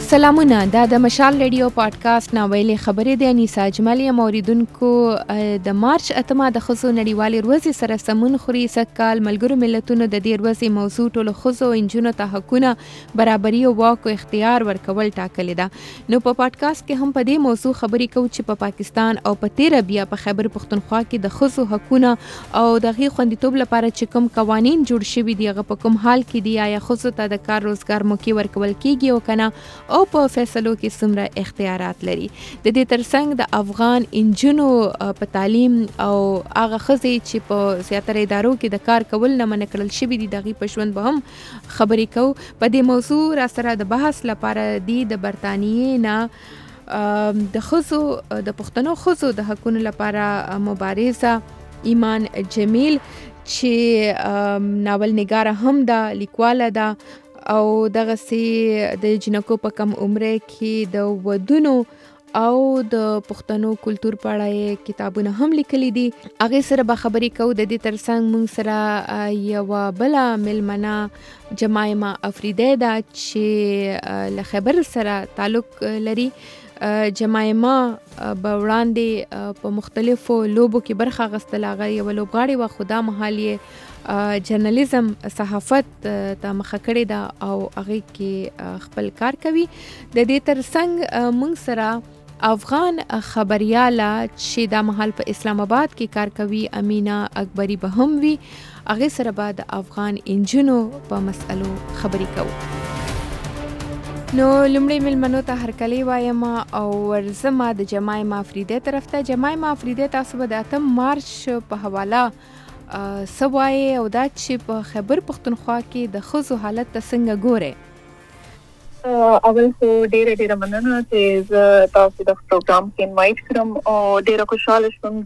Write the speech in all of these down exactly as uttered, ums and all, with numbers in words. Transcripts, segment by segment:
سلامونه، دا د مشال ریډیو پادکاسټ ناویلې خبرې د انیسا اجمل یم اوریدونکو. د مارچ اتمه د ښځو نړیوالې ورځې سره سمون خوري. سږکال ملګرو ملتونو د دې ورځې موضوع ټولو ښځو او نجونو ته حقونه، برابري او واک او اختیار ورکول ټاکلې ده. نو په پادکاسټ کې هم په دې موضوع خبرې کوو چې په پاکستان او په تیره بیا په خیبر پښتونخوا کې د ښځو حقونه او د هغې خوندیتوب لپاره چې کوم قوانین جوړ شوي دي هغه په کوم حال کې دي، آیا ښځو ته د کار روزګار موقع ورکول کیږي او کنه، او په فیصلو کې څومره اختیارات لري. د دې ترڅنګ د افغان انجونو په تعلیم او هغه ښځې چې په زیاتره ادارو کې د کار کول نه منع کړل شوي دي د هغې په ژوند به هم خبرې کوو. په دې موضوع را سره د بحث لپاره دی د برطانیې نه د ښځو د پښتنو ښځو د حقونو لپاره مبارزه ایمان جمیل چې ناول نګاره هم ده، لیکواله ده او دغسې د جنکو په کم عمره کې د ودونو او د پښتنو کلتور په اړه کتابونه هم لیکلي دي. هغې سره به خبرې کوو. د دې ترڅنګ موږ سره یوه بله مېلمنه جمایمه افریدی ده چې له خیبر سره تعلق لري. جمایمه به وړاندې په مختلفو لوبو کې برخه اخیستله. هغه یوه لوبغاړې وه، خو دا مهال یې جرنالیزم صحافت ته مخه کړې ده او هغې کې خپل کار کوي. د دې ترڅنګ موږ سره افغان خبریاله چې دا مهال په اسلام آباد کې کار کوي امینه اکبري به هم وي. هغې سره به د افغان انجونو په مسئلو خبرې کوو. نو لومړی مېلمنو ته هرکلی وایم او ورځمه د جمایمه افریدی طرف ته. جمایمه افریدی، تاسو به د اتم مارچ په حواله څه وایې او دا چې په خیبر پښتونخوا کې د ښځو حالت ته څنګه ګورئ؟ اول خو ډیره ډیره مننه چې زه تاسو د پروګرام کې انوایټ کړم او ډیره خوشحاله شوم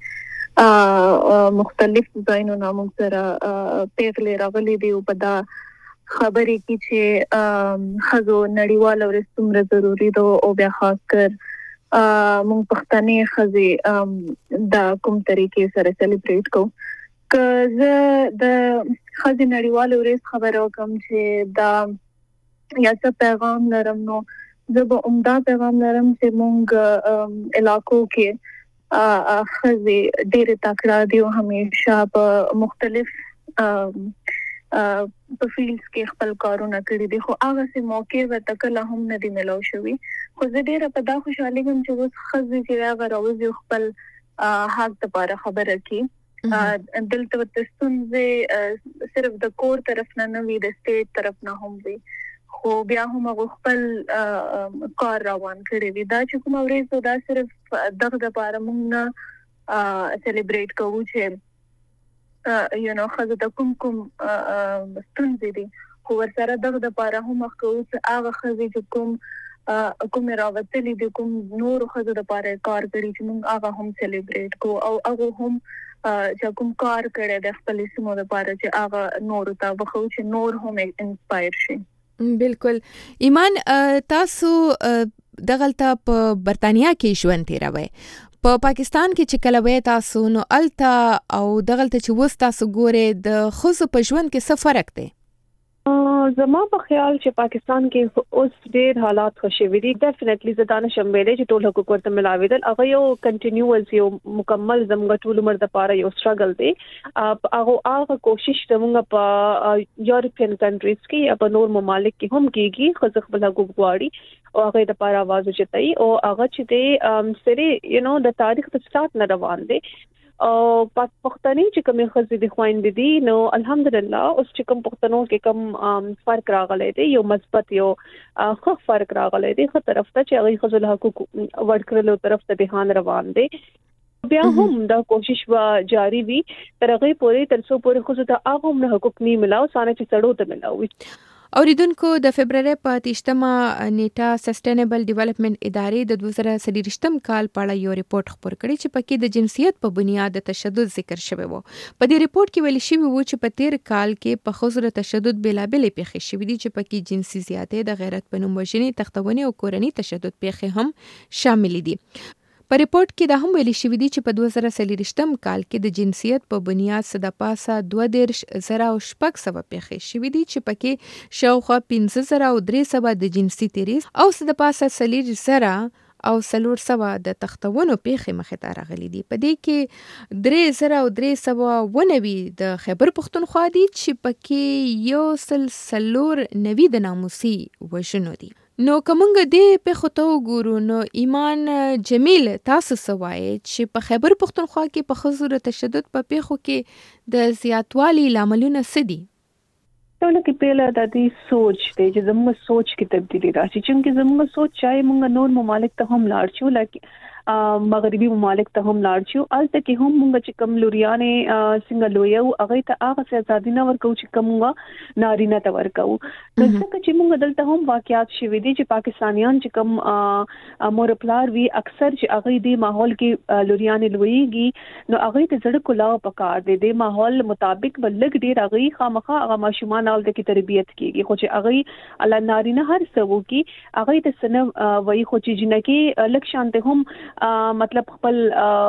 چې مختلف ځایونو نه موږ سره پیغلې راغلي دي او په دا خبرې کې چې ښځو نړیواله ورځ څومره ضروري ده او بیا خاص کر موږ پښتنې ښځې د کوم طریقې سره سیلیبریټ کوو. که زه د ښځې نړیواله ورځ خبره وکړم چې دا یا څه پیغام لرم، نو زه به عمده پیغام لرم چې موږ علاقو کې ښځې ډېرې تکړه دي او همیشه په مختلف په فیلډز کې خپل کارونه کړي دي، خو هغسې موقع ورته کله هم نه دي میلاو شوي. خو زه ډېره په دا خوشحالېږم چې اوس ښځې چې هغه راوځي خپل حق دپاره خبره کړي. دلته ورته ستونزې صرف د کور طرف نه نه وي، د سټیټ طرف نه هم وي، خو بیا هم هغه خپل کار روان کړی وي. دا چې کومه ورځ ده دا صرف دغه دپاره موږ نه سیلیبریټ کوو چې یو نو ښځو ته کوم کوم ستونزې دي، خو ورسره دغه دپاره هم مخ کوو چې هغه ښځې چې کوم کومې راوتلي دي، کوم نورو ښځو دپاره کار کړي چې موږ هغه هم سیلیبریټ کوو او هغه هم چې کوم کار کړی د خپلې سیمو دپاره چې هغه نورو ته وښیو چې نور هم انسپایر شي. بالکل. ایمان، تاسو دغلته په برطانیا کې ژوند تیروئ. په پاکستان کې چې کله وئ تاسو، نو هلته او دغلته چې اوس تاسو ګورئ د ښځو په ژوند کې څه فرق دی؟ زما په خیال چې پاکستان کې اوس ډېر حالات ښه شوي دي. ډیفینټلی زه دا نشم ویلی چې ټول حقوق ورته ملاوېدل. هغه یو کنټینیوس یو مکمل زموږ ټول عمر دپاره یو سټرګل دی. هغه هغه کوشش زموږ په یورپین کنټریز کې یا په نور ممالک کې هم کېږي. ښځې خپل حقوق غواړي او هغې دپاره اواز اوچتوي او هغه چې دی سرې یو نو د تاریخ د سټارټ نه روان دی. او پښتنې چې کومې ښځې د خویندې دي، نو الحمدلله اوس چې کوم پښتنو کې کوم فرق راغلی دی، یو مثبت یو ښه فرق راغلی دی ښه طرف ته چې هغوی ښځو له حقوق ورکړلو طرف ته بحان روان دی. بیا هم دا کوشش به جاری وي تر هغې پورې تر څو پورې ښځو ته هغه هم حقوق نه ملاو څانه چې سړو ته ملاوي. اوریدونکو، د فبرورۍ په اتهشتمه نیټه سسټینیبل ډیولپمنٹ ادارې د دوه زره څلېرویشتم کال په اړه یو ریپورت خپور کړی چې پکې د جنسیت په بنیاد د تشدد ذکر شوی و. په دې ریپورت کې ویل شوي و چې په تیر کال کې په ښځو د تشدد بېلابېلې پیښې شوي دي چې پکې جنسي زیاتۍ، د غیرت په نوم وژنې، تښتونې او کورني تشدد پیښې هم شاملې دي. په ریپورت کې دا هم ویلي شوي دي چې په دوه زره څلوېښتم کال کې د جنسیت په بنیاد څه د پاسه دوه دېرش زره او شپږ سوه پیښې شوي دي چې پکې شاوخوا پنځه زره او درې سوه د جنسي تیریز او څه د پاسه څلور زره او څلور سوه د تختونو پیښې مخې ته راغلي دي. په دې کې درې زره او درې سوه اووه نوي د خیبر پښتونخوا دي چې پکې یو سل څلور نوي د ناموسي وژنو دي. نو کومنګ دې پیښو ته وګورو نو ایمان جمیل تاسو څه وایي چې په خیبر پښتونخوا کې په ښځو د تشدد په پیښو کې د زیاتوالي لاملونه څه دي؟ ټول کې پیله د دې سوچ دی چې زموږ سوچ کې تبدیلی راشي چې زموږ سوچ چاهي موږ نور ممالک ته هم لاړ شو لکه مغربي ممالک ته هم لاړ شو الته کې هم موږ چې کم لوريانه څنګه لویو هغه ته هغه ازادي نه ورکو چې کومه نارینه ته ورکو. ځکه چې موږ دلته هم واقعیات شوي دي چې پاکستانیان چې کم مور پلار وی اکثر چې هغه دې ماحول کې لوريانه لویږي نو هغه ته زړه کولاو پکار دي د ماحول مطابق بلګ ډیر هغه خامخا هغه ماشومان اول د کی تربیت کیږي خو چې هغه الله نارینه هر څه وکي هغه ته سن وای خو چې جنکی لک شانته هم Uh, مطلب خپل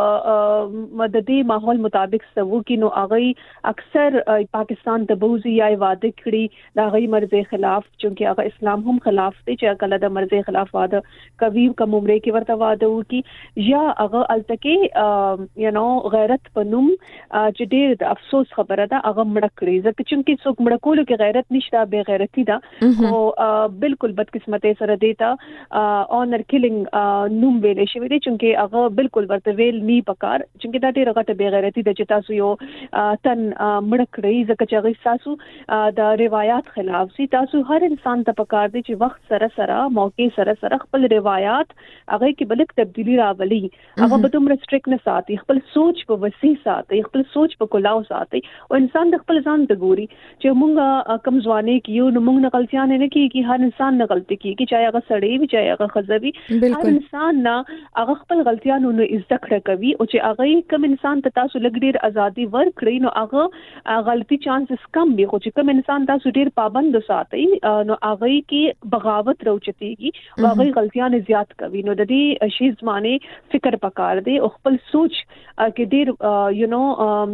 مددي ماحول مطابق سوو کې نو هغه اکثر uh, پاکستان د بوزي یا واده کړي دا غي مرزه خلاف چونکه هغه اسلام هم خلاف دی چې کله د مرزه خلاف واده کوي کوم عمره کې ورته واده وکي یا هغه التکه یو نو غیرت پنوم چې ډېر د افسوس خبره ده هغه مړ کړی ځکه چې څوک مړ کولو کې غیرت نشته به غیرتی ده او بالکل بدقسمتۍ سره دیتا اونر کیلینګ نوم ویلې شوی دی چې هغه بالکل ورته ویل نی پکار چې دا ډیره غټه بے غیرتی د چې تاسو یو تن مړ کړی ځکه چې هغه تاسو د روایت خلاف سي تاسو هر انسان ته پکار دی چې وخت سره سره موقع سره سره خپل روایت هغه کې بلک تبدیلی راولي هغه به تم ریسټریکټ نه ساتي خپل سوچ په وسیع ساتي خپل سوچ په کولاو ساتي او انسان د خپل ځان ته ګوري چې مونږه کم ځواني کې یو نو مونږ نه غلطیاں نه کیږي هر انسان نه غلطي کیږي چې هغه سړی وي چې هغه خزه وي هر انسان نه هغه خپل غلطیانو نو عزت کړه کوي او چې هغه کوم انسان ته تاسو لګ ډیر ازادي ورکړي نو هغه غلطي چانسز کم وي خو چې کوم انسان تاسو ډیر پابند ساتي نو هغه کې بغاوت راوچتيږي او هغه غلطیاں زیات کوي نو د دې شی زمانه فکر پکار دی او خپل سوچ کې ډیر یو نو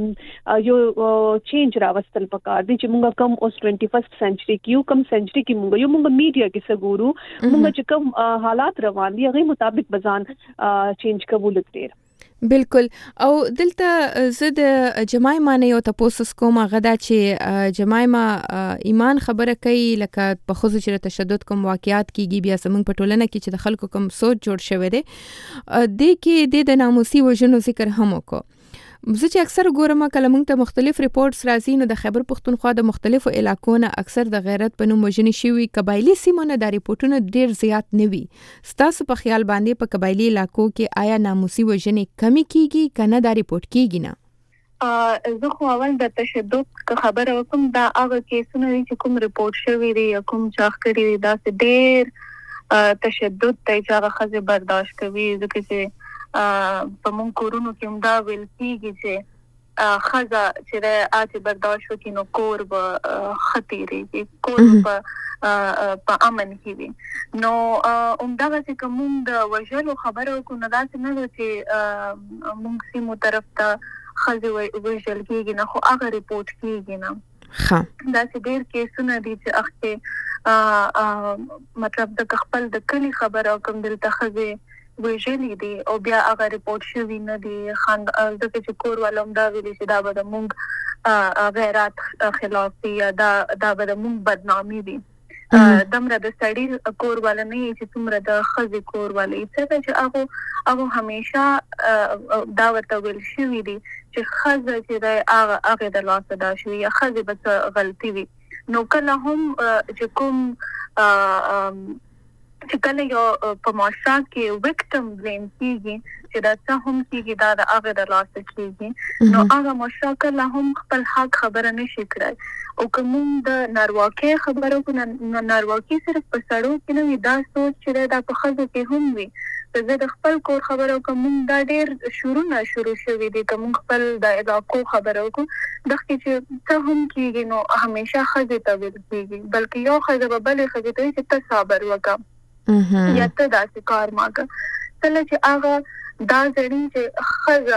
یو چینج راوستل پکار دی چې موږ کم اوس ټوئنټي فرسټ سنچري کې کم سنچري کې موږ یو موږ میډیا کې سګورو موږ چې کوم حالات روان دي هغه مطابق بزان چینج قبول کړي. بالکل او دلته زه د جمایما نه یو تاسو کوم غدا چې جمایما ایمان خبره کوي لکه په خوځو چې تشدد کوم واقعیات کیږي بیا زمونږ په ټولنه کې چې د خلکو کوم سوچ جوړ شوی دی د کې د ناموسي وژنو ذکر هم وکړو. زه چې اکثر ګورم کله موږ ته مختلف ریپورتس راځي نو د خیبر پښتونخوا د مختلفو علاقو نه اکثر د غیرت په نوم وژنې شوي قبایلي سیمو نه دا ریپورتونه ډیر زیات نه وي. ستاسو په خیال باندې په قبایلي علاقو کې آیا ناموسي وژنې کمی کیږي کنه دا ریپورت کیږي نه؟ زه خو اول د تشدد خبره وکم دا هغه کیسونه چې کوم ریپورت شوی دی یا کوم چاخ کړی دی دا ډیر تشدد ته چې هغه خزه برداشت کوي ځکه چې په مون کورونو کې هم دا ویل کیږي چې خزه چې د آتی برداشت وکړي نو کور به خطرېږي کور به په امن کې وي نو همدغه چې کوم د وژلو خبره وکړو نو داسې نه ده چې مونږ سیمو طرف ته خزه وژل کېږي نه خو هغه ریپورټ کېږي نه داسې ډېر کیسونه دي چې اخته مطلب د خپل د کلي خبره کوم دلته خزه ویژلی دی او بیا هغه ریپورت شوی نه دی خان دغه چې کور ولوم دا ویلي چې دا به مونږ غیرت خلاف دی یا دا دا به مونږ بدنامي وي دمره د سړی کور ول نه چې څومره د خزي کور ول چې چې هغه هغه همیشه دا ورته ویل شوی دی چې خزه چې هغه هغه د لاس دا شوی یا خزه به غلطي وي نو کله هم چې کوم چې کله یو په معاشره کې وکټم بلیم کیږي چې دا څه هم کیږي دا د هغه د لاس کیږي نو هغه معاشره کله هم خپل حق خبره نشي کړای او کوم د نارواکي خبرو کو نارواکي صرف په سړو کې نه وي دا سوچ چې دا په خزو کې هم وي زه د خپل کور خبرو کوم دا ډېر شروع نه شروع شوی دي کوم خپل د علاقو خبرو کو دغه چې څه هم کیږي نو همیشه خزه ته ویل کیږي بلکې یو خزه به بل خزه ته چې ته صبر وکړه یا ته داسې کار ماګه کله چې هغه دا ځړي چې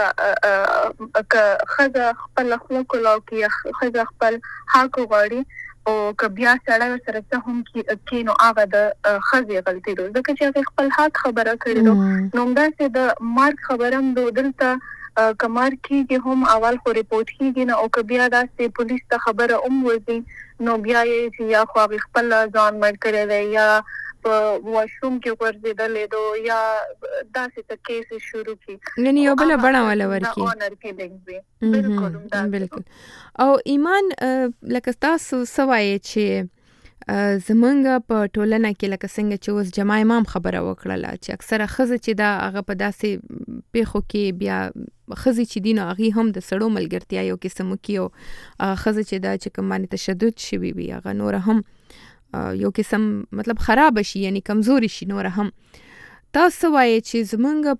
خزه ک خزه خپل خلق کولو کې خزه خپل حق غواړي او کبیا سره سره څه هم کې کینو هغه د خزه غلطي ده ځکه چې خپل حق خبره کړي نو دا چې د مارک خبرم د دلته کمار کېږي هم اول خو ریپورت کېږي نه او کبیا دا چې پولیس ته خبره هم وځي نو بیا یې چې یا خو خپل ځان مړ کړی دی یا په واشروم کې ورزيدلې دو یا داسې ته کیس شروع کی نه یو بل بڼه ولا ورکی اونر کې لګوي بالکل بالکل او ایمان لکه تاسو سوای چې زمونږ په ټولنه کې لکه څنګه چې اوس جماع امام خبره وکړه چې اکثره خزه چې دا هغه په داسې پیخو کې بیا خزه چې دینه هغه هم د سړو ملګرتیا یو قسم کیو خزه چې دا چې کوم باندې تشدد شوی وي هغه نور هم یو قسم مطلب خراب شي یعنی کمزوري شي نور هم تاسو وایي چې زمونږ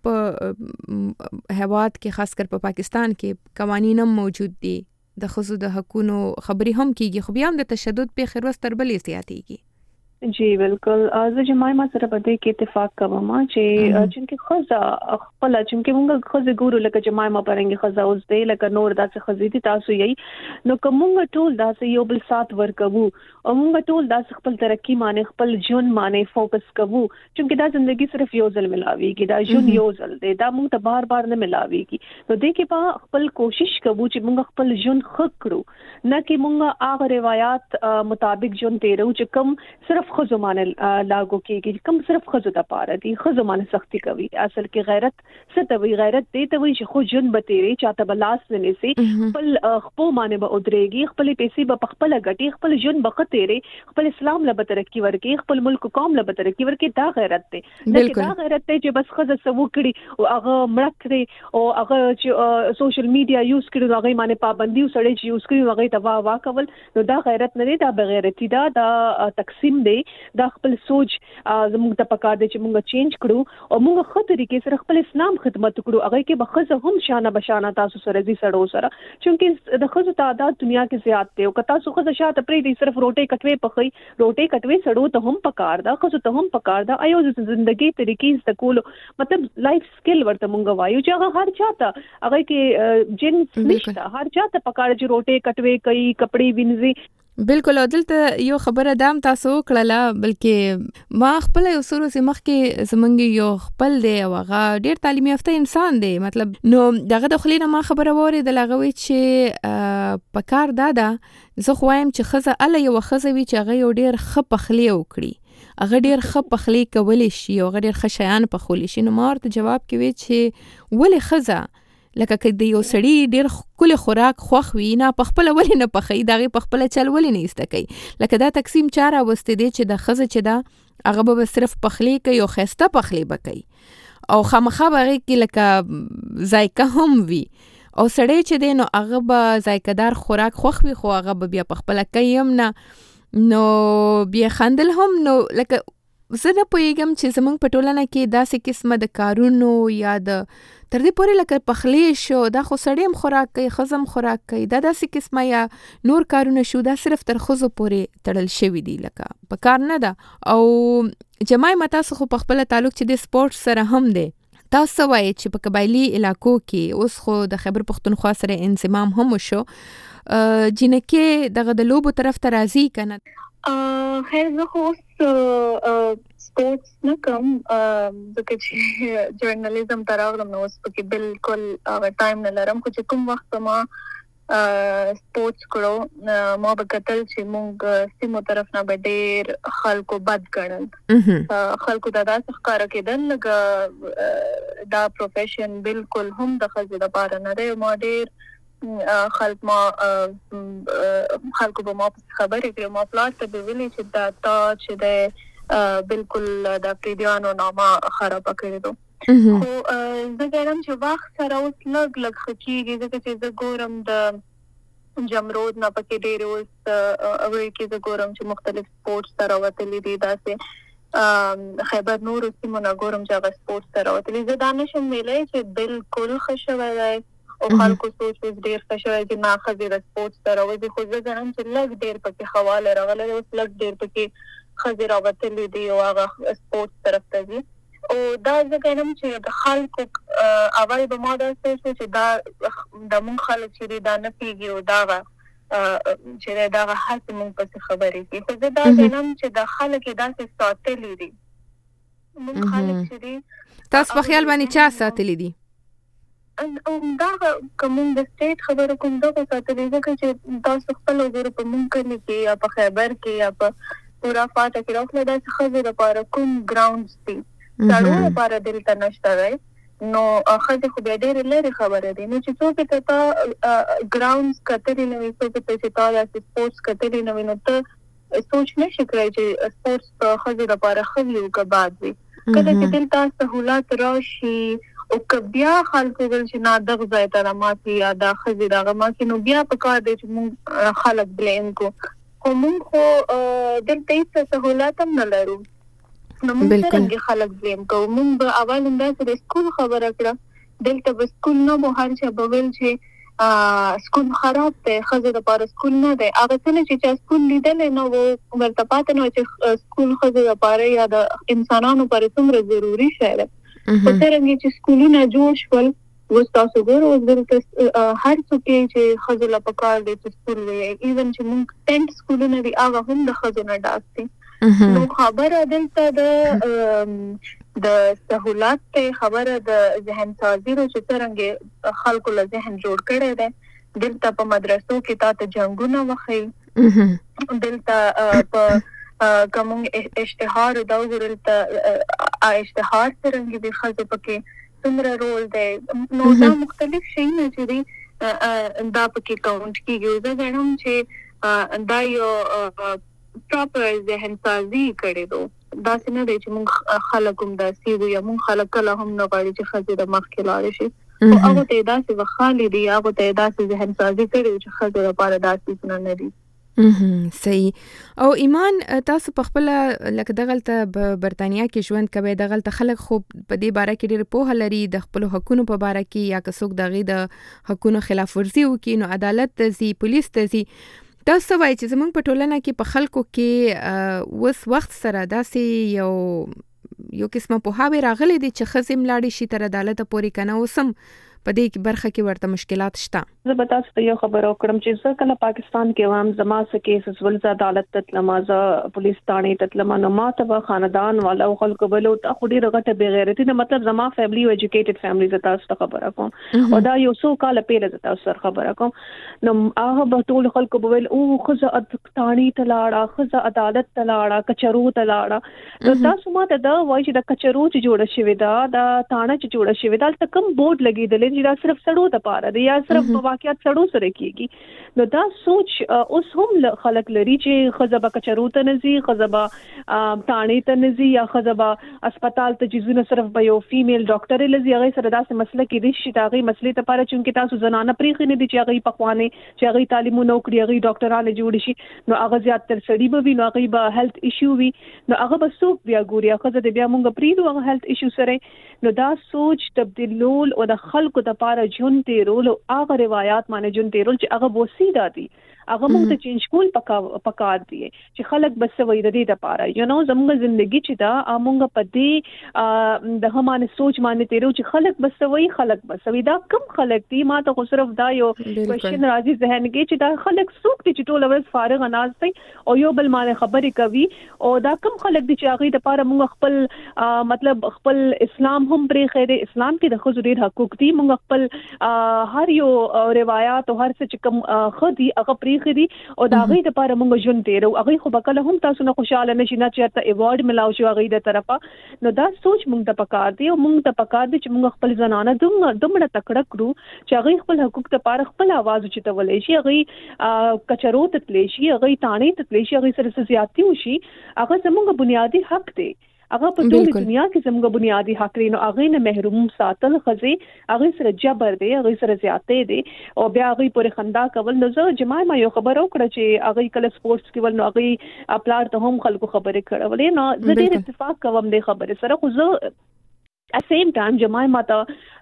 په هواد کې خاص کر په پاکستان کې قوانین هم موجود دي د خصوص د حقونو خبري هم کیږي خو بیا هم د تشدد په خیر وستر بلې زیاتېږي جی بالکل از جماعي ما سره په دې کې اتفاق کوم چې چې خزه خپل چې موږ خزه ګورو لکه جماعي ما پرنګ خزه اوس دې لکه نور داسې خزيتي تاسو یې نو کومه ټول داسې یو بل سات ورکو او موږ ټول داسې خپل ترقی معنی خپل ژوند معنی فوکس کوو چې دا ژوندۍ صرف یو ځل ملاويږي دا ژوند یو ځل دی دا موږ ته بار بار نه ملاويږي نو دې کې په خپل کوشش کوو چې موږ خپل ژوند خک کړو نه کې موږ هغه روایت مطابق ژوند تیرو چې کوم صرف خزو معنی لاګو کېږي کوم صرف خزو د پاره دي خزو معنی سختي کوي اصل کې غیرت ستوي غیرت دې ته وي چې خو ژوند به تیری چاته بلاس نه سي خپل خپل معنی به ودرېږي خپل پیسې به خپل غټي خپل ژوند به تیری خپل اسلام له ترقی ورکی خپل ملک قوم له ترقی ورکی دا غیرت دی دا غیرت دی چې بس خزه سو کړي او هغه مړ کړي او هغه چې سوشل میډیا یوز کړي هغه معنی پابندي سړی چې یوز کړي هغه تبا وا کول نو دا غیرت نه دی دا بغیرتی دا دا تقسیم دی دا خپل سوچ زموږ ته پکار دی چې موږ چینج کړو او موږ خو طریقې سره خپل اسلام خدمت کړو هغه کې بخزه هم شانه بشانه تاسو سره دي سړو سره چې د خزو تعداد دنیا کې زیات دی او که تاسو خزه شاته پرې دي صرف روټي کټوي پخې روټي کټوي سړو ته هم پکار دا خزو ته هم پکار دا ایو ژوندۍ طریقې ز کول مطلب لایف سکل ورته موږ وایو چې هغه هر چاته هغه کې جنس نشته هر چاته پکار چې روټي کټوي کوي کپڑے وینځي بالکل دلته یو خبره دام تاسو کړله بلکې ما خپل یو سورو سمخ کې زمونږ یو خپل دی او هغه ډیر تعلیمي یافته انسان دی مطلب نو دغه د خلینو ما خبره وره د لغوي چې پکار دادا زه خوایم چې خزه ال یو خزه وی چې هغه یو ډیر خپخلی وکړي هغه ډیر خپخلی کول شي او هغه ډیر خشایان په خول شي نو ما ورته جواب کوي چې ولې خزه لکه کله د یو سړی ډیر کله خوراک خوخ وی نه په خپل ولې نه پخې دغه په خپل چل ولې نه استکې لکه دا تقسیم چاره وسته دي چې د خزه چې دا هغه به صرف پخلی کوي او خسته پخلی بکې او خامخا به کې لکه ذایقه هم وی او سړی چې دی نو هغه به ذایقه‌دار خوراک خوخ وی خو هغه به بیا په خپل کوي هم نه نو بیا خندل هم نو لکه زه نه پوهیږم چې زمونږ په ټولنه کې داسې قسمه د کارونو یا د تر دې پورې لکه پخلی شو دا خو سړی هم خوراک کوي ښځه هم خوراک کوي دا داسې قسمه یا نور کارونه شو دا صرف تر ښځو پورې تړل شوي دي لکه په کار نه ده او جماعي ما تاسو خو په خپله تعلق چې د سپورټ سره هم دی تاسو وایي چې په قبایلي علاقو کې اوس خو د خیبر پښتونخوا سره انضمام هم وشو جنکې دغه د لوبو طرف ته راځي که نه خیر زه خو اوس سپورټس نه کوم ځکه چې جرنالیزم ته راغلم نو اوس پکې بالکل هغه ټایم نه لرم خو چې کوم وخت ما سپورټس کړو ما به کتل چې مونږ سیمو طرف نه به ډېر خلکو بد ګڼل خلکو ته داسې ښکاره کېدل لکه دا پروفیشن بالکل هم د ښځې دپاره نه دی ما ډېر خلک ما خلکو به ما خبرې کړې ما پلار ته به ویلې چې دا تا چې دی بالکل د پریډیانو نامه خرابه کړې ده خو زه ګورم چې وخت سره اوس لږ لږ ښه کېږي ځکه چې زه ګورم د جمرود نه پکې ډېرې اوس هغوی کې زه ګورم چې مختلف سپورټس ته راوتلي دي داسې خیبر نورو سیمو نه ګورم چې هغه سپورټس ته راوتلي زه دا نشم ویلی چې بالکل ښه شوی دی او خلکو سوچ اوس ډېر ښه شوی چې نه ښځې د سپورټس ته راوځي خو زه ګڼم چې لږ ډېر پکې خواله راغلی دی اوس لږ ډېر پکې ښځې راوتلي دي او هغه سپورټس طرف ته ځي او دا ځکه چې د خلکو اول به ما دا څه چې دا د مونږ خلک چې دا نه پیږي او دا چې دا هڅه مونږ په خبرې کې خو دا ځنم چې د خلک داسې ساتلې دي مونږ خلک چې دي تاسو په خیال باندې چا ساتلې دي او دا کوم د سټیټ خبرو کوم دا ساتلې ده چې تاسو خپل وګورئ په مونږ کې یا په خیبر کې یا په پورا فاټه کې راځي دا څه خبره لپاره کوم ګراوندز دي څلور لپاره دلته نشته دی نو خځه خو به ډېر لري خبره دي نو چې څوک ته تا ګراوندز کتري نو څوک ته چې تا د سپورتس کتري نو نو ته سوچ نشي کړی چې سپورتس په خځه لپاره خو یو کباد وي کله چې دلته سہولت راشي او کبیا خلکو ول چې نه دغه ځای ته ماتي یا د خځه دغه ماتي نو بیا په کار دي چې مونږ خلک بلیم کو کوم خو دلته هیڅ سہولت هم نه لرو نو موږ څنګه خلک زم کوو موږ به اول انداز د سکول خبره کړه دلته به سکول نه مو هر څه بول چې سکول خراب دی خزه لپاره سکول نه دی هغه څنګه چې سکول لیدل نه وو ورته پاتې نو چې سکول خزه لپاره یا د انسانانو لپاره څومره ضروری شی دی په څنګه چې سکولونه جوړ شول وستاسو ګورو دلته هر څوک چې خزه لپاره کار دی چې سکول وي ایون چې موږ ټینټ سکولونه دی هغه هم د خزه نه ډاستي نو خبره دلته د د سہولت ته خبره د ذهن سازي رو چې څنګه خلکو له ذهن جوړ کړي ده دلته په مدرسو کې تاسو جنگونه وخی دلته په کوم اشتهار دا ورته اشتهار څنګه د خلکو پکې څومره رول دی نو دا مختلف شي نه چې دا پکې کاونټ کیږي دا غواړم چې دا یو پراپر ذهن سازي کړي دو دا څنګه دی چې موږ خلک هم دا سی وي موږ خلک کله هم نه غواړي چې خزه د مخ کې لاړ شي او هغه ته دا څه وخالي دی هغه ته دا څه ذهن سازي کړي چې خزه لپاره دا څه نه نه دي صحیح او ایمان تاسو په خپل لکه دغلته په برتانیا کې ژوند کوي دغلته خلک خو په دې باره کې ډېر پوهه لري د خپل حقوقو په باره کې یا که څوک دغه د حقوقو خلاف ورزي وکړي نو عدالت ته ځي پولیس ته ځي تاسو وایي چې زموږ په ټولنه کې په خلکو کې وس وخت سره داسې یو یو قسمه په هاوی راغلي دي چې خزم لاړې شي تر عدالت پورې کنه وسم په دې برخه کې ورته مشکلات شته زه به تاسو ته یو خبر وکړم چې زه کله پاکستان کې وام زما څه کیسز ول ز عدالت ته لمازه پولیس تانه ته لمانه ما ته خاندان والا او خلکو بل او خو ډیره غټه بے غیرتی نه مطلب زما فیملی او ایجوکیټډ فیملی ز تاسو ته خبره کوم او دا یو څو کال پیله ز تاسو سره خبره کوم نو هغه به ټول خلکو بول او خزه تانه ته لاړه خزه عدالت ته لاړه کچرو ته لاړه نو تاسو ما ته دا وایي چې د کچرو چې جوړه شوی دا د تانه چې جوړه شوی دا تل کوم بورډ لګیدل چې دا صرف سړو ته پاره دی یا صرف واقعیت سړو سره کیږي نو دا سوچ اوس هم خلک لري چې خزبه کچرو ته نزي خزبه تانه ته نزي یا خزبه هسپتال ته جزونه صرف به یو فیمیل ډاکټر لزي هغه سره داسې مسله کې دي چې هغه مسلې ته پاره چې تاسو زنانه پریخي نه دي چې هغه پخوانه چې هغه تعلیمونه وکړي هغه ډاکټرانه جوړ شي نو هغه زیات تر سړي به وي نو هغه به هیلث ایشو وي نو هغه به سوق بیا ګوري هغه د بیا مونږ پریدو هغه هیلث ایشو سره نو دا سوچ تبدیلول او د خلکو د پاره جون تیرول او هغه روایت باندې جون تیرول چې هغه بوسیدا دي هغه موږ ته چینج کول پکا پکار دی چې خلک بس وې د دې لپاره یو نو زموږ ژوندۍ چې دا موږ په دې د همانه سوچ باندې تیرو چې خلک بس وې خلک بس وې دا کم خلک دي ما ته خو صرف دا یو کوېشن راځي ذهن کې چې دا خلک څوک دي چې ټول ورځ فارغ ناز دي او یو بل باندې خبرې کوي او دا کم خلک دي چې هغه لپاره موږ خپل مطلب خپل اسلام هم پرې خېره اسلام کې د خو ډېر حقوق دي موږ خپل هر یو روایت او هر څه چې کوم خدي هغه پرې خدي او دا غي د پاره مونږ ژوند تیرو هغه خو بکله هم تاسو نه خوشاله نشي نه چیرته ایوارډ ملاو شو هغه د طرفه نو دا سوچ مونږ ته پکار دی او مونږ ته پکار دی چې مونږ خپل زنانه دوم دومره تکړه کړو چې هغه خپل حقوق ته پاره خپل आवाज اوچتولې شي هغه کچرو ته تللی شي هغه تانه ته تللی شي هغه سره زیاتی وشي هغه زموږ بنیادی حق دی هغه په ټول دنیا کې زموږ بنیادی حق لري نو هغه نه محروم ساتل خزي هغه سره جبر دی هغه سره زیاتې دی او بیا هغه پورې خندا کول نو زه جماع ما یو خبر وکړه چې هغه کله سپورتس کې ول نو هغه خپل ته هم خلکو خبرې کړولې نو زه ډېر اتفاق کوم دې خبره سره خو زه at same time جماع ماته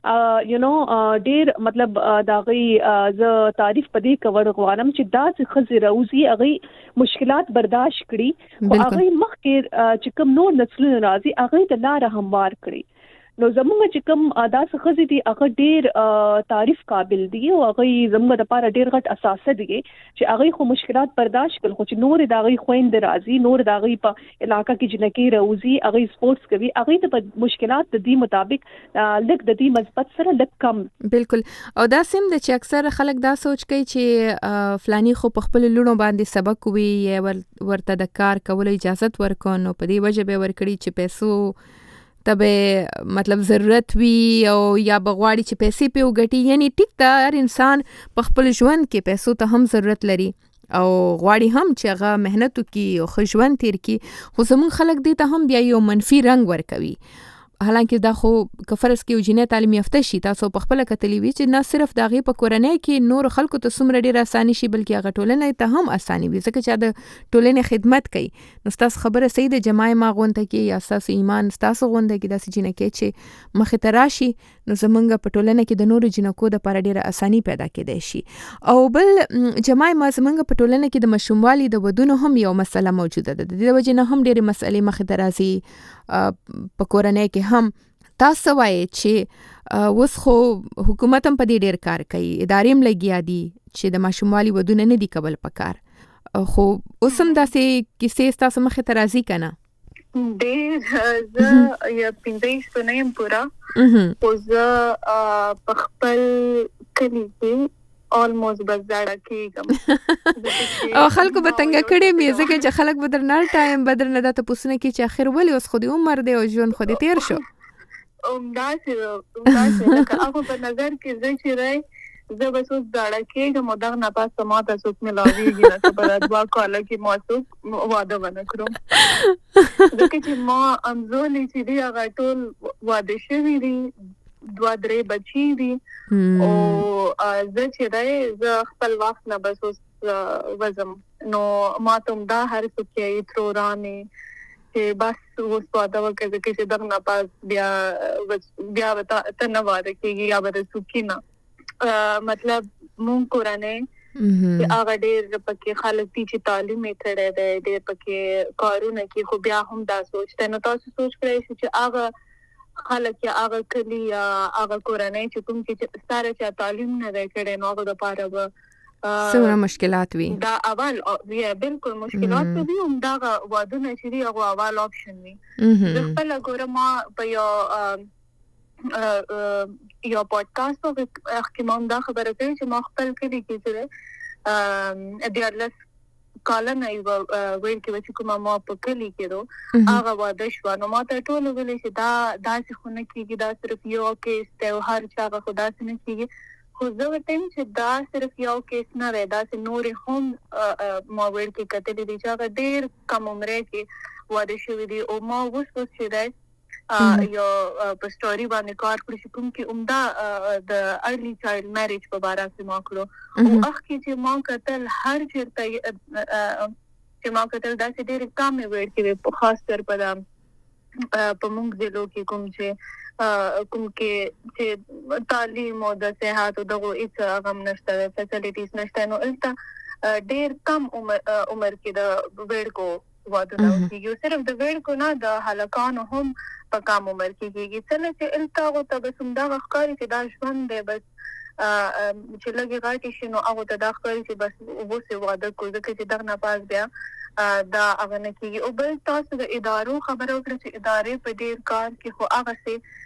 یو نو ډیر مطلب دا غي ز تعریف پدې کور غوانم چې دا څه خزر اوزي هغه مشکلات برداشت کړي او هغه مخکې چې کوم نور نسلونه راځي هغه د لار هموار کړي. نو زموږ چې کوم ادا څه خزي دي هغه ډیر تعریف قابل دي او هغه زموږ لپاره ډیر غټ اساس دي چې هغه خو مشکلات برداشت کړي خو چې نور دا غي خويند راځي نور دا غي په علاقہ کې جنکی راوځي هغه سپورتس کوي هغه ته مشکلات د دې مطابق لک د دې مثبت سره لک کم. بالکل. او دا سم د چې اکثر خلک دا سوچ کوي چې فلانی خو په خپل لونو باندې سبق وي ورته د کار کولو اجازه ورکړو نو په دې وجه به ورکړي چې پیسو تبه مطلب ضرورت وی او یا بغواړي چې پیسې په وګټي یعنی ټیک دا هر انسان په خپل ژوند کې پیسو ته هم ضرورت لري او غواړي هم چې هغه مهنت وکړي او ښه ژوند تیر کړي خو زموږ خلک دې ته هم بیا یو منفي رنګ ورکوي. حالانکه دا خو کفرس کې وجینه تعلیم یافته شي تاسو په خپل کتلی وی چې نه صرف داغه په کورنۍ کې نور خلکو ته سمره ډیر اساني شي بلکې هغه ټولنه ته هم اساني وي ځکه چې د ټولنې خدمت کوي. نو تاسو خبره صحیح ده جماعي ما غونته کې یا تاسو ایمان تاسو غونډه کې داسې جنہ کې چې مخه تراشي نو زمونږ په ټولنه کې د نور جنکو د لپاره ډیره اساني پیدا کېدای شي. او بل جماعي ما زمونږ په ټولنه کې د مشوموالي د ودونو هم یو مسله موجوده ده. د دې وجه نه هم ډیره مسلې مخه درازي په کورنۍ کې هم تاسو وایي چې اوس خو حکومت هم په دې ډیر کار کوي ادارې هم لګیا دي چې د ماشوموالي ودونه نه دي کول پکار خو اوس هم داسې کیسې تاسو مخې ته راځي کنه ډېر زه یا پنځه سنه يم پورا او زه په خپل کلی کې almost بس زړه کېږم او خلکو به څنګه کړي مې ځکه چې خلک به درنه ټایم بدر نه د تاسو نه کې چې اخر ولې اوس خو دې عمر دی او ژوند خو دې تیر شو اومدا چې اومدا چې هغه په نظر کې زه چې راي زه به څو زړه کېږم او دغه نه پاسه ما ته څوک ملاويږي نه خبره دوا کاله کې ما څوک واده ونه کړم ځکه چې ما امزولې چې دی هغه ټول واده شوي دي دوا درې بچي دي او زه چې راي زه خپل وخت نه بس اوس وزم نو ما ته دا هر څه کې ترورانه چې بس اوس واده وکړه چې دغه نه پاس بیا بیا ته نه واده کېږي یا به سکینه مطلب مونږ کورانه چې هغه ډېر پکې خلک دي چې تعلیم یې کړی دی ډېر پکې کارونه کوي خو بیا هم دا سوچته نو تاسو سوچ کړئ چې هغه خلک یا هغه کلی یا هغه کورانه چې کوم چې ستاره چې تعلیم نه دی کړی نو هغه د پاره به څومره مشکلات وي دا اول یا بالکل مشکلات دي هم دا وادونه چې دی هغه اول اپشن وي د خپل ګوره ما په یو یو پودکاسټ په احتمام دا خبره کوي چې ما خپل کلی کې چې د دیارلس کاله نه یو ویل کې چې کومه ما په کلی کې دو هغه واده شو نو ما ته ټول ویلې چې دا داسې خو نه کېږي دا صرف یو کیس ته هر چا هغه خدا څخه نه کېږي خو زه وتم چې دا صرف یو کیس نه دی دا چې نور هم ما ویل کې کتلې دي چې هغه ډېر کم عمره کې واده شوي دي او ما اوس اوس چې دی یو په سټوري باندې کار کړی چې کوم کې عمده د ارلی چایلډ میریج په اړه څه ما کړو او اخی چې ما کتل هر چیرته چې ما کتل دا چې ډېر کم ویل کې په خاص تر په په موږ ځلو کې کوم چې کوم کې چې تعلیم او د صحت او دغه هیڅ غم نشته فیسیلیټیز نشته نو الته ډېر کم عمر عمر کې د ویړکو واده راوځي یو صرف د ویړکو نه د هلکانو هم په کم عمر کې کېږي څنګه چې الته او ته بس همدا ښکاري چې دا ژوند دی بس چې لږه غاټي شي نو هغه ته دا ښکاري چې بس وبسې واده کوي ځکه چې دغه نه پاس بیا دا هغه نه کېږي او بل تاسو د ادارو خبره وکړه چې ادارې په ډېر کار کې خو هغه سي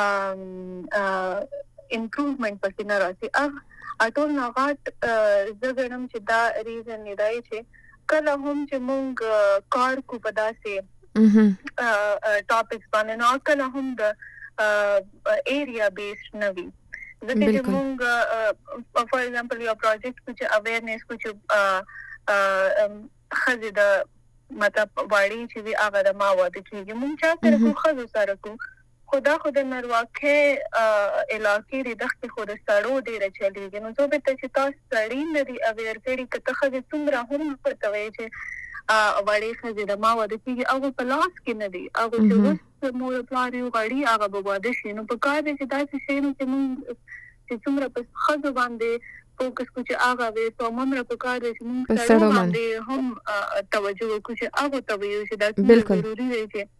امپروومنت پکې نه راځي هغه اټول نه غاټ زه ګڼم چې دا ریزن نه دی چې کله هم چې مونږ کار کو په داسې ټاپکس باندې نو کله هم د ایریا بیس نه وي ځکه چې مونږ فار ایگزامپل یو پروجیکټ کې اویرنس کې خزه د مطلب واړی چې وی هغه د ما واده کیږي مونږ چا سره کو خزو سره کو خدا خدا نرواکه علاقې د دغه خود سړو ډیره چلیږي نو زه به ته چې تاسو سړی نه دی اویر کړي کته خزه څومره هم پټوي چې واړی خزه د ما واده کیږي او په لاس کې نه دی او چې مور پلار یو غړي هغه به واده شي نو په کار دې چې داسې شي نو چې موږ چې څومره په خزو باندې فوکس کوو چې هغه وي په ممره په کار دې چې موږ سره باندې هم توجه وکړو چې هغه ته وي چې دا ضروري دی چې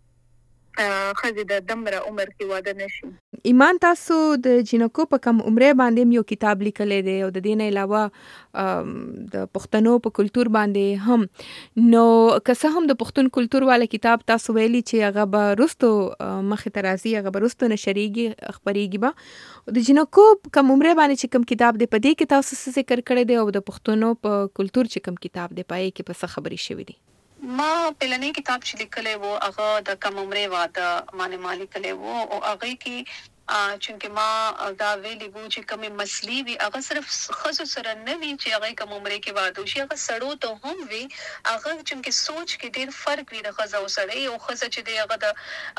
خزه د دمره عمر کې واده نشي. ایمان تاسو د جنکو په کم عمره باندې یو کتاب لیکلی دی او د دې نه علاوه د پښتنو په کلچر باندې هم نو که څه هم د پښتون کلچر والا کتاب تاسو ویلي چې هغه به رستو مخې ته راځي هغه به رستو نشریږي خبرېږي به د جنکو کم عمره باندې چې کوم کتاب دی په دې کې تاسو څه ذکر کړی دی او د پښتنو په کلچر چې کوم کتاب دی پای کې په څه خبرې شوې دي؟ ما پلنې کتاب چې لیکلی وو هغه د کم عمرې واده باندې ما لیکلی وو او هغه کې چې ما دا ویلي وو چې کومې مسلې وي هغه صرف ښځو سره نه وي چې هغه کم عمرې کې واده وشي هغه سړو ته هم وي هغه چې سوچ کې ډېر فرق وي د ښځه او سړی او ښځه چې دی هغه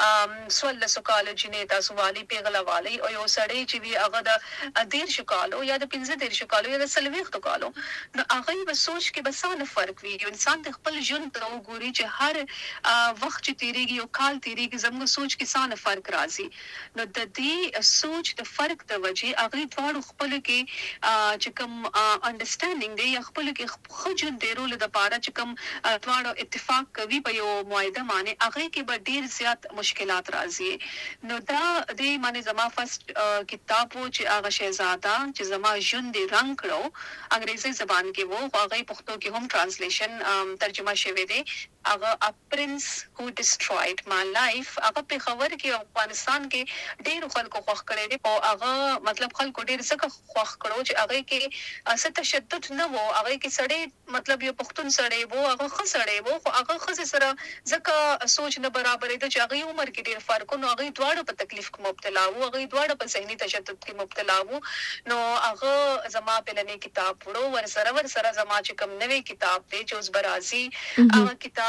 د څوارلسو کالو جنې تاسو والی پیغله والی او یو سړی چې وي هغه د دېرشو کالو یا د پنځه دېرشو کالو یا د څلوېښتو کالو نو هغه به سوچ کې به څه فرق وي یو انسان د خپل ژوند ته وګوري چې هر وخت چې تیریږي یو کال تیریږي زموږ سوچ کې څه فرق راځي نو د دې سوچ د فرق د وجې هغه دواړو خپل کې چې کوم انډرستانډینګ دی یا خپل کې خجل دی رول د پاره چې کوم دواړو اتفاق کوي په یو معاهده باندې هغه کې به ډیر زیات مشکلات راځي نو دا د معنی زما فرست کتاب و چې هغه شهزاده چې زما ژوند دی رنگ کړو انګریزي زبان کې وو هغه پښتو کې هم ترانسلیشن ترجمه شوی دی هغه ا پرنس هو ډسټروید مای لایف هغه په خبر کې افغانستان کې ډېر خلکو خوښ کړي دي او هغه مطلب خلکو ډېر څه خوښ کړو چې هغه کې څه تشدد نه وو هغه کې سړی مطلب یو پښتون سړی وو هغه خ سړی وو خو هغه خ سره ځکه سوچ نه برابرې د چې هغه عمر کې ډېر فرق نو هغه دواړو په تکلیف کې مبتلا وو هغه دواړو په ذهني تشدد کې مبتلا وو نو هغه زما په لنې کتاب وړو ور سره ور سره زما چې کوم نوې کتاب دی چې اوس برازي هغه کتاب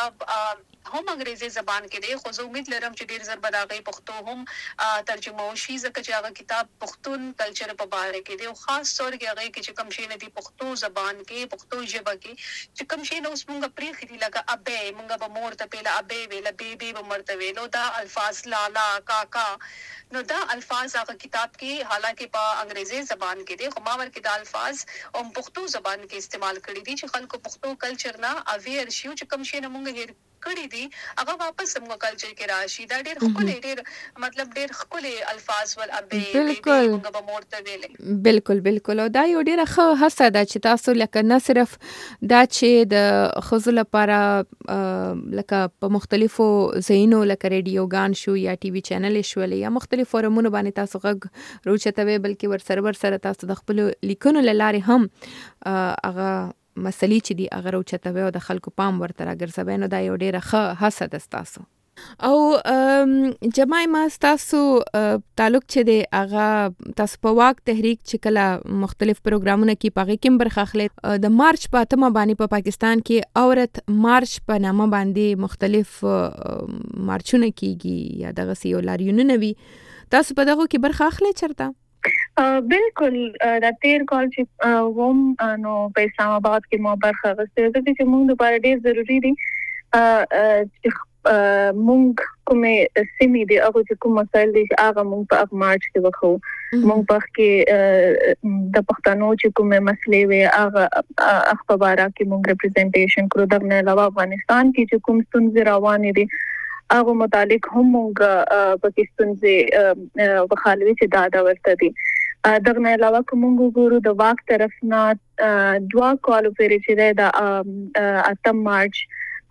هم انګریزي زبان کې دی خو زه امید لرم چې ډیر زر بداغي پښتو هم ترجمه وشي ځکه چې هغه کتاب پښتون کلچر په اړه کې دی او خاص طور کې هغه کې چې کوم شی نه دی پښتو زبان کې پښتو ژبه کې چې کوم شی نو اوس مونږ پرې خېدي لګه ابې مونږ به مور ته پیله ابې ویله بیبي به مرته ویلو دا الفاظ لالا کاکا نو دا الفاظ هغه کتاب کې حالانکه په انګریزي زبان کې دي خو ما ورکه دا الفاظ او پښتو زبان کې استعمال کړی دي چې خلکو پښتو کلچر نه اویر شي چې کوم شی نه مونږ هیر کړی دي هغه واپس موږ کلچر کې راشي دا ډېر خپل ډېر مطلب ډېر خپل الفاظ ول ابې بالکل موږ به مورته ویلې بالکل بالکل او دا یو ډېر ښه هڅه ده چې تاسو لکه نه صرف دا چې د خزو لپاره لکه په مختلفو ځایونو لکه ریډیوګان شو یا ټي وي چینل شو یا مختلف فورمونو باندې تاسو غږ روچتوي بلکې ور سره ور سره تاسو د خپل لیکونو لاره هم هغه مسلې چې دی هغه روچتوي او د خلکو پام ورته راګرځوي نو دا یو ډېره ښه هڅه ده ستاسو او جماعي ما تاسو تعلق چې دی هغه تاسو په واک تحریک چې کله مختلف پروګرامونه کې پاغي کې برخه اخلي د مارچ په اتمه باندې په پاکستان کې عورت مارچ په نامه باندې مختلف مارچونه کیږي یا دغه سیو لاریونه وي تاسو په دغه کې برخه اخلي چرته بالکل دا تیر کال چې ووم نو په اسلام آباد کې مو برخه غوښتل چې موږ لپاره ډیر ضروری دي چې موږ کومه سیمې دی هغه چې کوم مسایل دي هغه موږ په هغه مارچ کې وکړو موږ په کې د پښتنو چې کومه مسلې وي هغه اخبارات کې موږ ریپرزنټیشن کړو د نه علاوه افغانستان کې چې کوم ستونزې روانې دي هغه متعلق هم موږ پاکستان زه وخالوي چې دا دا ورته دي دغه نه علاوه کوم ګورو د واک طرف نه دوا کالو پرې چې دا اتم مارچ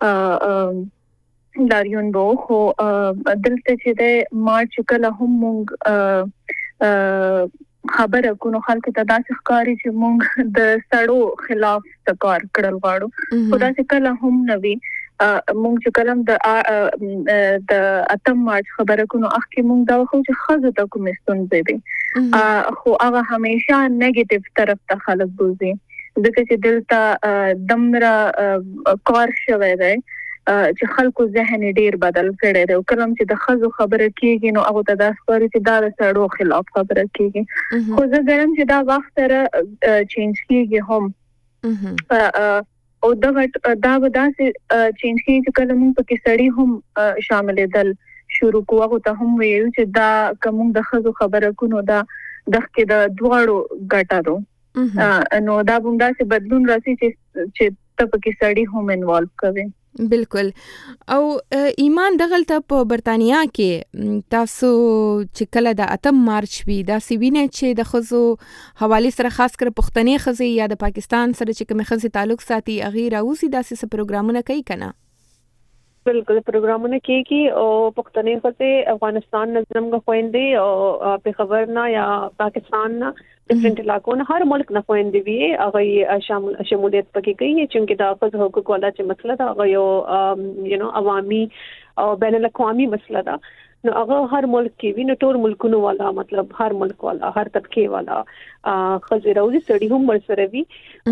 لاریون بو خو دلته چې د مارچ کله هم موږ خبره کو خلکو ته داسې ښکاری چې موږ د سړو خلاف تکار کړل غواړو خدا چې کله هم نوي موږ چې کلم د د اتم مارچ خبره کو نو اخکې موږ دا خو چې خزه ته کوم ستونزې دي خو هغه همیشه نیگیټیو طرف ته خلک بوزي ځکه چې دلته دمره کار شوی دی چې خلکو ذهن ډیر بدل کړي دی او کلم چې د خزو خبره کیږي نو هغه ته د اسپوري چې دا د سړو خلاف خبره کیږي خو زه ګرم چې دا وخت سره چینج کیږي هم او دا دا وداسې چینج کیږي چې کله موږ پکې سړی هم شامل دل شروع کوو ته هم ویل چې دا کوم د خزو خبره کو نو دا دغه د دواړو ګټه ده نو دا بوندا چې بدلون راسي چې چې ته پکې سړی هم انوالو کوي. بالکل. او ایمان دغلته په برتانیا کې تاسو چې کله د اتم مارچ وی دا سیوینه چې د خزو حواله سره خاص کر پښتنې خزي یا د پاکستان سره چې کوم خزي تعلق ساتي اغه راوسی داسې څه پروګرامونه کوي کنه؟ بالکل پروګرامونه کوي او پښتنې خزي افغانستان نظم غوښندي او په خبر نه یا پاکستان نه ډیفرنٹ علاقوں نه هر ملک نه خويندې وي هغه شامل شمولیت پکې کوي چې د حقوق حقوق والا چې مسله دا هغه یو یو نو عوامي او بین الاقوامي مسله دا نو هغه هر ملک کې وي نو ټول ملکونو والا مطلب هر ملک والا هر طبقه والا خزروزي سړي هم ورسره وي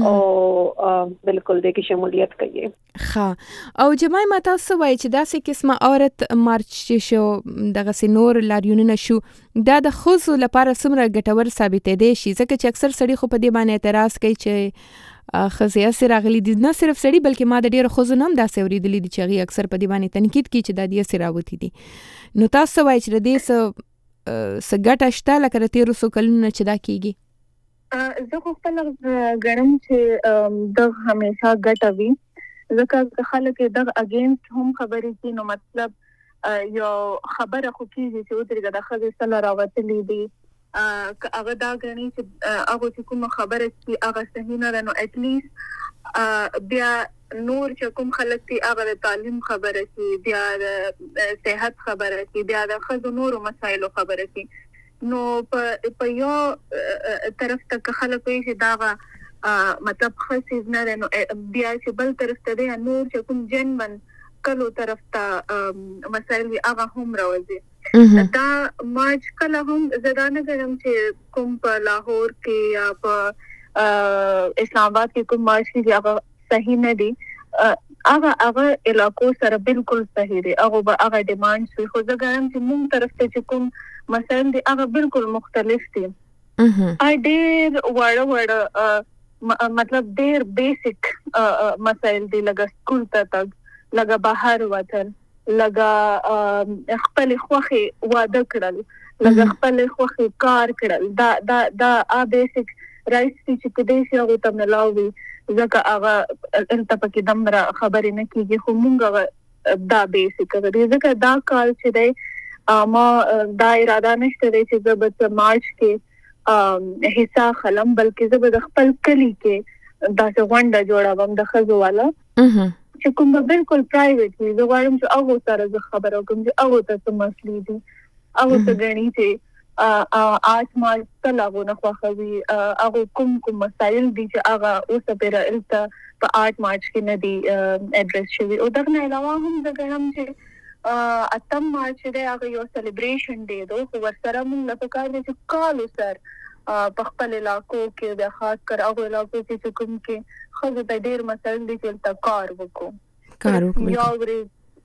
او بالکل د کې شمولیت کوي. ښه. او جماعي ماته سوای چې داسې قسمه عورت مارچ شو دغه سينور لاریونونه شو دا د خزو لپاره څومره ګټور ثابتې دي شي ځکه چې اکثر سړي خو په دې باندې اعتراض کوي چې خزیا سره غلي دي نه صرف سړي بلکې ما د ډیرو خزو نام داسې اوریدلې دي چې هغه اکثر په دې باندې تنقید کوي چې د دې سره راوتی دي. نو تاسو وایي چې د دې څه سګټه شته لکه د تیرو سو کلونو چې دا کیږي؟ زه خو خپل غړم چې د همیشه ګټه وي ځکه خلک د اگینست هم خبرې کوي نو مطلب یو خبره خو کیږي چې اوترګه د خزې سره راوتلې دي هغه دا غني چې هغه چې کوم خبره کوي هغه صحیح نه نو اټ لیست بیا نور چې کوم خلک تی هغه د تعلیم خبره کوي بیا د صحت خبره کوي بیا د خزو نورو مسایلو خبره کوي نو په یو طرف ته خلک وي چې دا مطلب خاص نه نو بیا چې بل طرف ته دی نور چې کوم جنمن کلو طرف ته مسایل وي هغه هم راوځي. دا مارچ کله هم زدانه غواړم چې کوم په لاهور کې یا په اسلام آباد کې کوم مارچ کې هغه صحیح نه دي هغه هغه علاقو سره بالکل صحیح دي هغه به هغه ډیماند شي خو زه غواړم چې موږ طرف ته چې کوم مثلا دي هغه بالکل مختلف دي. ا ډېر وړ وړ مطلب ډېر بیسیک مسایل دي لکه سکول ته تک لکه بهر وتل لکه خپل خوخي واده کړل لکه خپل خوخي کار کړل دا دا دا ا بیسیک رائټس چې کدي شي هغه ته ملاوي ځکه هغه انت پکې دمره خبرې نه کیږي خو مونږ دا بیسیک دی ځکه دا کال چې دی ما دا اراده نشته دی چې زه به مارچ کې حصہ خلم بلکې زه به خپل کلی کې دا څنګه جوړوم د خزو والا چې کوم بالکل پرایویټ وي زه غواړم چې هغه سره زه خبرو کوم چې هغه ته څه مسلې دي هغه ته غني چې آج ما تلاغو نه خوخوي هغه کوم کوم مسایل دي چې هغه اوسه پر الته په آټ مارچ کې نه دي اډریس شوی او دغه نه علاوه هم زه غواړم چې اتم مارچ دی هغه یو سلیبریشن دی دوه ورسره موږ لکه کار دي چې کالو سر په خپل علاقو کې د خاص کر هغه علاقو کې کوم کې خو د ډیر مسایل دي چې تا کار وکړو کار وکړو یو ورې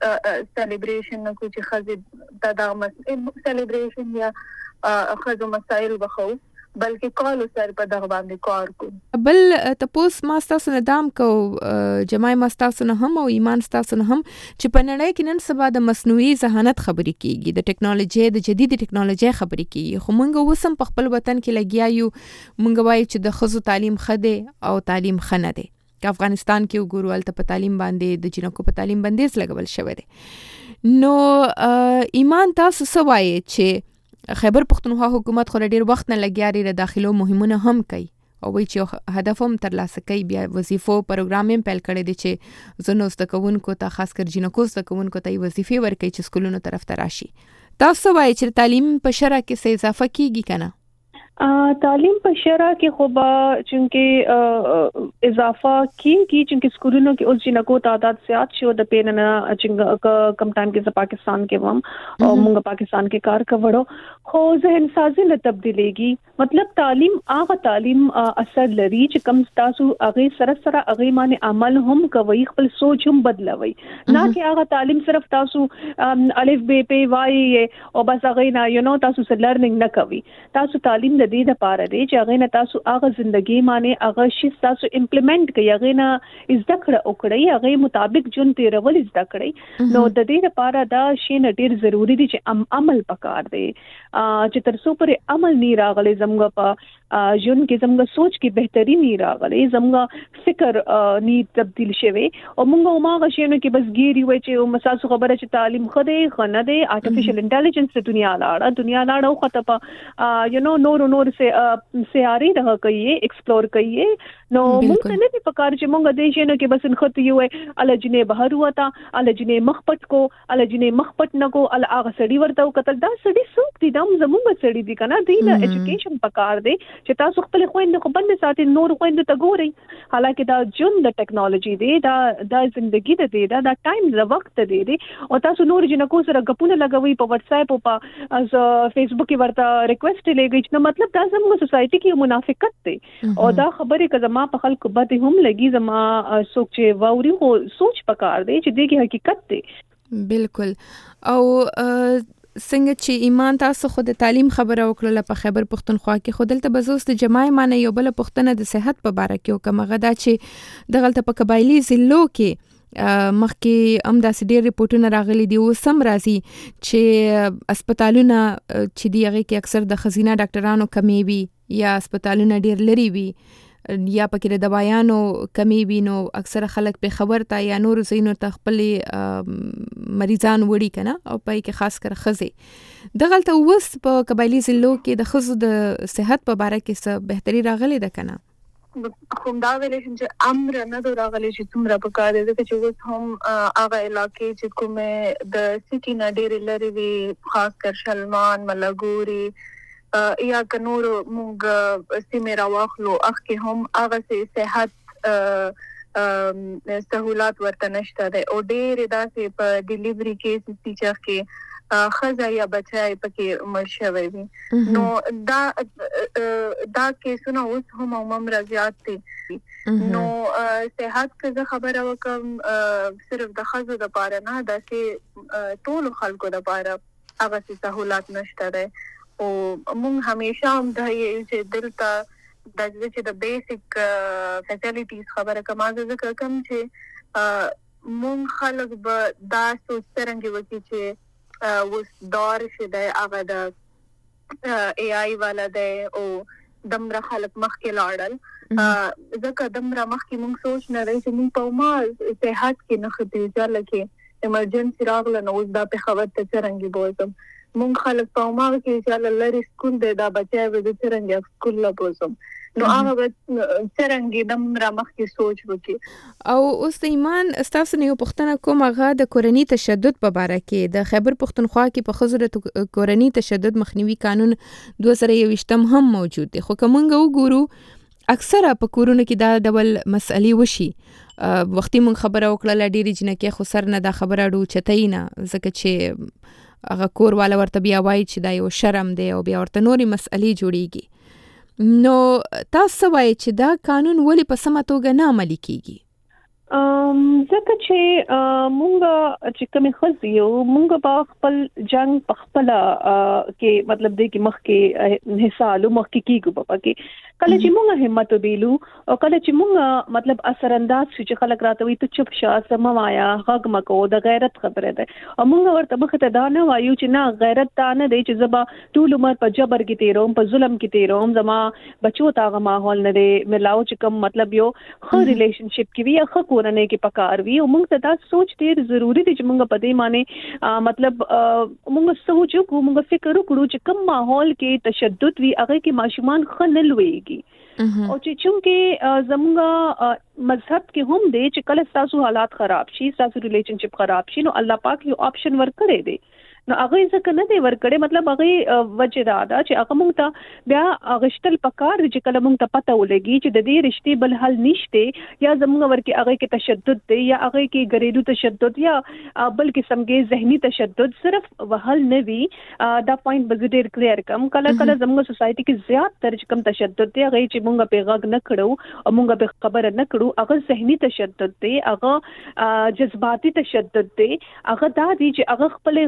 سلیبریشن نو چې خزه د دغه سلیبریشن یا خزو مسایل وخو بلکې کالو سر په دغه باندې کار کو بل تاسو ما تاسو نه دام کو جماعي ما تاسو نه هم او ایمان تاسو نه هم چې په نړۍ کې نن سبا د مصنوعي ذهانت خبرې کیږي د ټکنالوژي د جديدي ټکنالوژي خبرې کیږي خو موږ وسم په خپل وطن کې لګیا یو موږ وایو چې د خزو تعلیم خده او تعلیم خنه ده که افغانستان کې وګورو الته په تعلیم باندې د جنکو په تعلیم باندې لګول شوی دی نو ایمان تاسو سوای چې خیبر پختونخوا حکومت خو ډیر وخت نه لګیاري د داخلو مهمونه هم کوي او وی چې هدف هم ترلاسه کوي بیا وظیفو پروګرام هم پیل کړی دی چې زنو زدکونکو ته خاص کر جنکو زدکونکو ته وظیفې ورکړي چې سکولونو طرف ته راشي تاسو وایي چې تعلیم په شرع کې څه اضافه کیږي کنه تعلیم په شرع کې خو به چونکه اضافه کیږي چونکه سکولونو کې اوس جنکو تعداد زیات شو د پیننه چې کم ټایم کې پاکستان کې وم او موږ پاکستان کې کار کوړو خو ذهن سازي له تبدیلېږي مطلب تعلیم هغه تعلیم اثر لري چې کم تاسو هغه سره سره هغه باندې عمل هم کوي خپل سوچ هم بدلوي نه چې هغه تعلیم صرف تاسو الف ب پ وای او بس هغه نه یو نو تاسو سره لرنینګ نه کوي تاسو تعلیم د دې لپاره دی چې هغه نه تاسو هغه ژوندۍ معنی هغه شی تاسو امپلیمنٹ کوي هغه نه زده کړه وکړي هغه مطابق جون تیرول زده کړي نو د دې لپاره دا شی نه ډیر ضروری دی چې عمل پکار دی چې تر څو پر عمل نه راغلي زموږ په جون کې زموږ سوچ کې بهتري نه راغلي زموږ فکر ني تبديل شوي او موږ ما غشینو کې بس ګيري وای چې مساسو خبره چې تعلیم خده خنه دی آرټیفیشل انټيليجنس د دنیا لاړه دنیا لاړه خو ته یو نو نور نور سے سیاري ده کوي ایکسپلور کوي نو موږ ته نه دی پکار چې موږ د شینو کې بس خط یو الجنه بهر وتا الجنه مخپټ کو الجنه مخپټ نه کو ال هغه سړی ورته وکتل دا سړی څوک دي دا زموږ سړی دي کنه دی له اډوকেশন پکار دی چې تاسو خپل خويند کو بند ساتي نور خويند ته ګوري حالکه دا جون د ټیکنالوژي دی دا د ژوندۍ د دی دا د ټایم د وخت دی دی او تاسو نور جنکو سره غپونه لګوي په واتس اپ او په از فیسبوک کې ورته ریکوست لګی نو مطلب دا زموږ سوسايټي کې منافقت دی او دا خبره کزما په خلکو باندې هم لګي زما سوچ ووري خو سوچ پکار دی چې دغه حقیقت دی بالکل او څنګه چې ایمان تاسو خو د تعلیم خبره وکړه په خیبر پختونخوا کې خو دلته بزوس د جماعي معنی یو بل پښتنه د صحت په باره کې او کومه غدا چې دغلت په قبایلی ضلعو کې مخکې هم داسې ډېر ریپورټونه راغلي دي اوس هم راځي چې هسپتالونه چې دی هغه کې اکثر د خزینه ډاکټرانو کمی وي یا هسپتالونه ډېر لري وي یا پکې د دوايانو کمی وي نو اکثر خلک په خبر تا یا نور زینو ته خپل مریضان وړي کنه او پای کې خاص کر خزه دغلته وس په قبایلی ضلعو کې د خزو د صحت په باره کې څه بهتري راغلي ده کنه کوم دا ویل چې امر نه راغلي چې څومره په کار دي چې اوس هم هغه علاقې چې کومه د سټي نه ډېر لري وي خاص کر شلمان ملګوري یا کنور مونږ سیمه راوخلو اخ کې هم هغه سي صحت سہولات ورته نشته ده او ډېر داسې په ډیلیوري کیس چې کې خزا یا بچای پکې مرشوي وي نو دا دا کیسونه اوس هم عموم راځي دي نو صحت کې خبره وکم صرف د خزو د پاره نه د سي ټول خلکو د پاره هغه سہولات نشته ده او مونږ همیشه هم د چې دلته د چې د بیسیک فیسیلیټیز خبره کومه ځکه کوم چې مونږ خلک به دا سوچ څنګه وکړي چې اوس دور شته هغه د ای آی والا ده او دمره خلک مخکې لاړل ځکه دمره مخکې مونږ سوچ نه لري چې مونږ په ما صحت کې نه خديجه لکه ایمرجنسي راغله نو اوس دا په خبر ته څنګه بوزم مونږ خلک په ما کې چې لری سکول دی دا بچای به د څنګه سکول لا بوزم نو هغه څنګه د مرمخ کې سوچ وکړي او اوس ایمان استاسو نه پښتنه کوم هغه د کورنی تشدد په باره کې د خیبر پختونخوا کې په خزر کورنی تشدد مخنیوي قانون دوه هزار یوویشتم هم موجود دی خو کومنګ وګورو اکثره په کورونو کې دا ډول مسئلې وشي وختي مون خبره وکړه ډېری جنکه خو سر نه دا خبره اډو چتاینا ځکه چې هغه کور والا ورته بیا وایي چې دا یو شرم دی او بیا ورته نوري مسئلې جوړیږي نو تاسو وایي چې دا قانون ولې په سمه توګه نه عملي کیږي ام ځکه چې مونږ چې کوم خزي یو مونږ په خپل جنگ په خپل کې مطلب دی کې مخ کې حصہ لو مخ کې کیږي په کې کله چې مونږ همت ویلو او کله چې مونږ مطلب اثر انداز چې خلک راته وي ته چپ شه سموایا غږ مکو د غیرت خبره ده او مونږ ورته مخ ته دا نه وایو چې نه غیرت تا نه دی چې زبا ټول عمر په جبر کې تیروم په ظلم کې تیروم زما بچو تاغه ماحول نه دی ملاو چې کوم مطلب یو خو ریلیشنشپ کې وی خو کورنۍ کې پکار وی او موږ ته دا سوچ ډیر ضروری دی چې موږ په دې معنی مطلب موږ سوچ کو موږ فکر وکړو چې کوم ماحول کې تشدد وی هغه کې ماشومان خنل ویږي او چې چونکه زموږ مذهب کې هم دی چې کله تاسو حالات خراب شي تاسو ریلیشنشپ خراب شي نو الله پاک یو آپشن ورکړي دی نو هغه څنګه نه دی ورکړي مطلب هغه وجه دا ده چې هغه مونږ ته بیا غشتل پکار چې کله مونږ ته پته ولګي چې د دې رشتې بل حل نشته یا زموږ ورکه هغه کې تشدد دی یا هغه کې غریدو تشدد یا بل قسم کې ذهني تشدد صرف وحل نه وي دا پوینټ بزډیر کلیر کم کله کله زموږ سوسايټي کې زیات تر کم تشدد دی هغه چې مونږ په غږ نه کړو او مونږ به خبره نه کړو هغه ذهني تشدد دی هغه جذباتي تشدد دی هغه دا دی چې هغه خپل خزل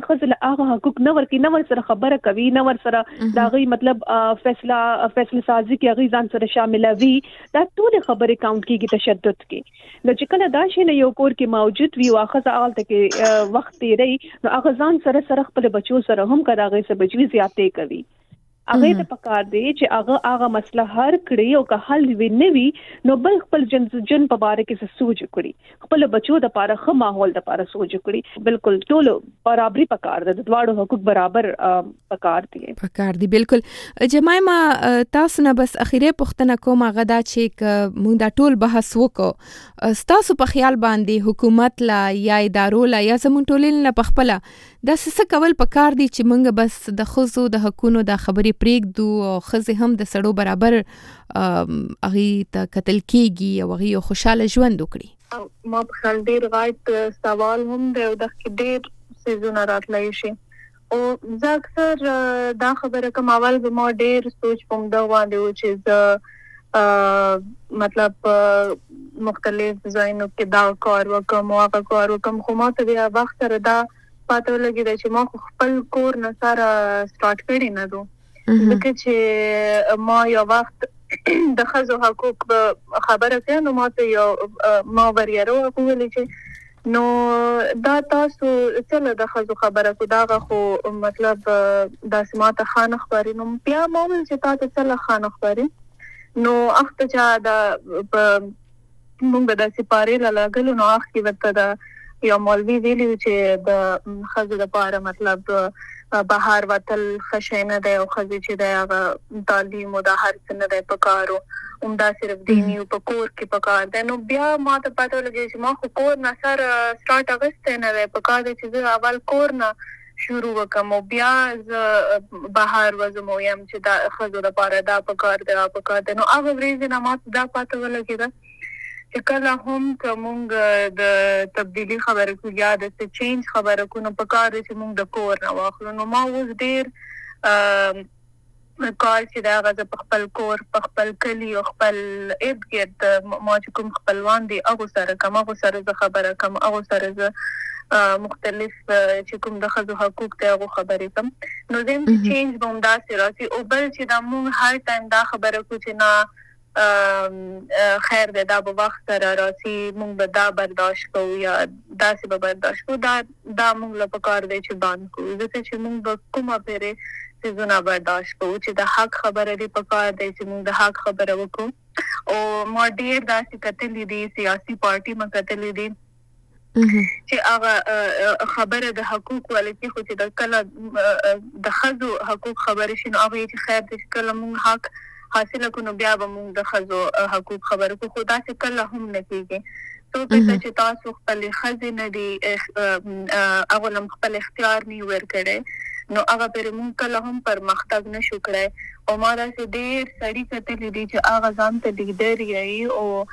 هغه حقوق نه ورکي، نه ور سره خبره کوي، نه ور سره دا غي مطلب فیصله فیصله سازي کې هغه ځان سره شاملوي، دا ټول خبره کاونټ کیږي تشدد کې. نو چې کله دا شي نه یو کور کې موجود وي واخذ اغلته کې وخت تیری، نو هغه ځان سره سره خپل بچو سره هم کراغه سه بچوي زیاتې کوي. هغه ته پکار دی چې هغه هغه مسله حل کړي او که حل ویني نو بل خپل جن جن په باره کې سوچ کړي، خپل بچو د پاره خه ماحول د پاره سوچ کړي. بالکل ټول برابرۍ پکار ده، د دواړو حقوق برابر پکار دي پکار دي. بالکل جمایما تاسو نه بس اخیره پوښتنه کوم هغه دا چې موږ دا ټول بحث وکړو، تاسو په خیال باندې حکومت لا یا ادارو لا یا زمون ټولین لا پخپله دا څه کول پکار دي چې موږ بس د خزو د حقونو د خبرې پریږدو او خزه هم د سړو برابر اغي ته قتل کیږي او اغي خوشاله ژوند وکړي؟ ما په خیال ډیر غایت سوال هم دی او د ډیر سيزونه راتلای شي او زه اکثر دا خبره کوم اول به ما ډیر سوچ پم دا وانه چې ز مطلب مختلف ځایونو کې دا کار وکم او هغه کار وکم، خو ما ته بیا وخت سره دا پاتې لګی چې ما خپل کور نه سره سٹارټ کړی نه دو، ځکه چې ما یو وخت د خزو حقوق خبره کړم نو ما ته یو ما وريرو کولی چې نو دا تاسو څه د خزو خبره کو دا خو مطلب د سماته خان خبري نو بیا ما ول چې تاسو څه خان خبري نو اخته چې دا موږ د سپاره لاګلو نو اخ کې وته دا یو مولوی ویلی چې د خزو د پاره مطلب بهر وتل خشینه ده او خزي چې د هغه تعلیم او د هر څه نه ده پکارو عمدا صرف دیني او پکور کې پکار ده. نو بیا ما ته پته لګی چې ما خو کور نه سره سٹارټ اغسته نه ده پکار ده چې اول کور نه شروع وکم او بیا ز بهر وزمو يم چې دا خزو د پاره دا پکار ده پکار ده. نو هغه ورځ نه ما دا پته ولګی دا چې کله هم کومګ د تبدیلی خبره کو یا د چینج خبره کو نو پکار چې موږ د کور نه واخلو. نو ما اوس ډیر کار چې دا غزه په خپل کور په خپل کلی او خپل ابګد ما چې کوم خپلوان دي هغه سره کوم هغه سره خبره کوم هغه سره مختلف چې کوم د خزو حقوق ته هغه خبرې کوم. نو زم چینج به هم دا سره او بل چې دا موږ هر ټایم دا خبره کو چې نه خیر ده دا به وخت سره راسي موږ به دا برداشت کوو یا داسې به برداشت کوو، دا دا موږ له پکار دی چې باندې کوو ځکه چې موږ به کومه پیره سيزونه برداشت کوو چې د حق خبره دی پکار دی چې موږ د حق خبره وکړو. او ما ډیر داسې کتلې دي سیاسي پارټي ما کتلې دي چې هغه خبره د حقوق ولې خو چې د کله د خزو حقوق خبرې شنو هغه چې خیر د کله موږ حق حاصل کونو بیا به موږ د خزو حقوق خبره کو خدا څخه کله هم نه کیږي. تو په چې تاسو خپل خزینه دي هغه لم خپل اختیار نه ورکړي نو هغه پر موږ کله هم پر مختګ نشو کړای. او ما دا چې ډیر سړی کتلې دي چې هغه ځان ته لیډر یې او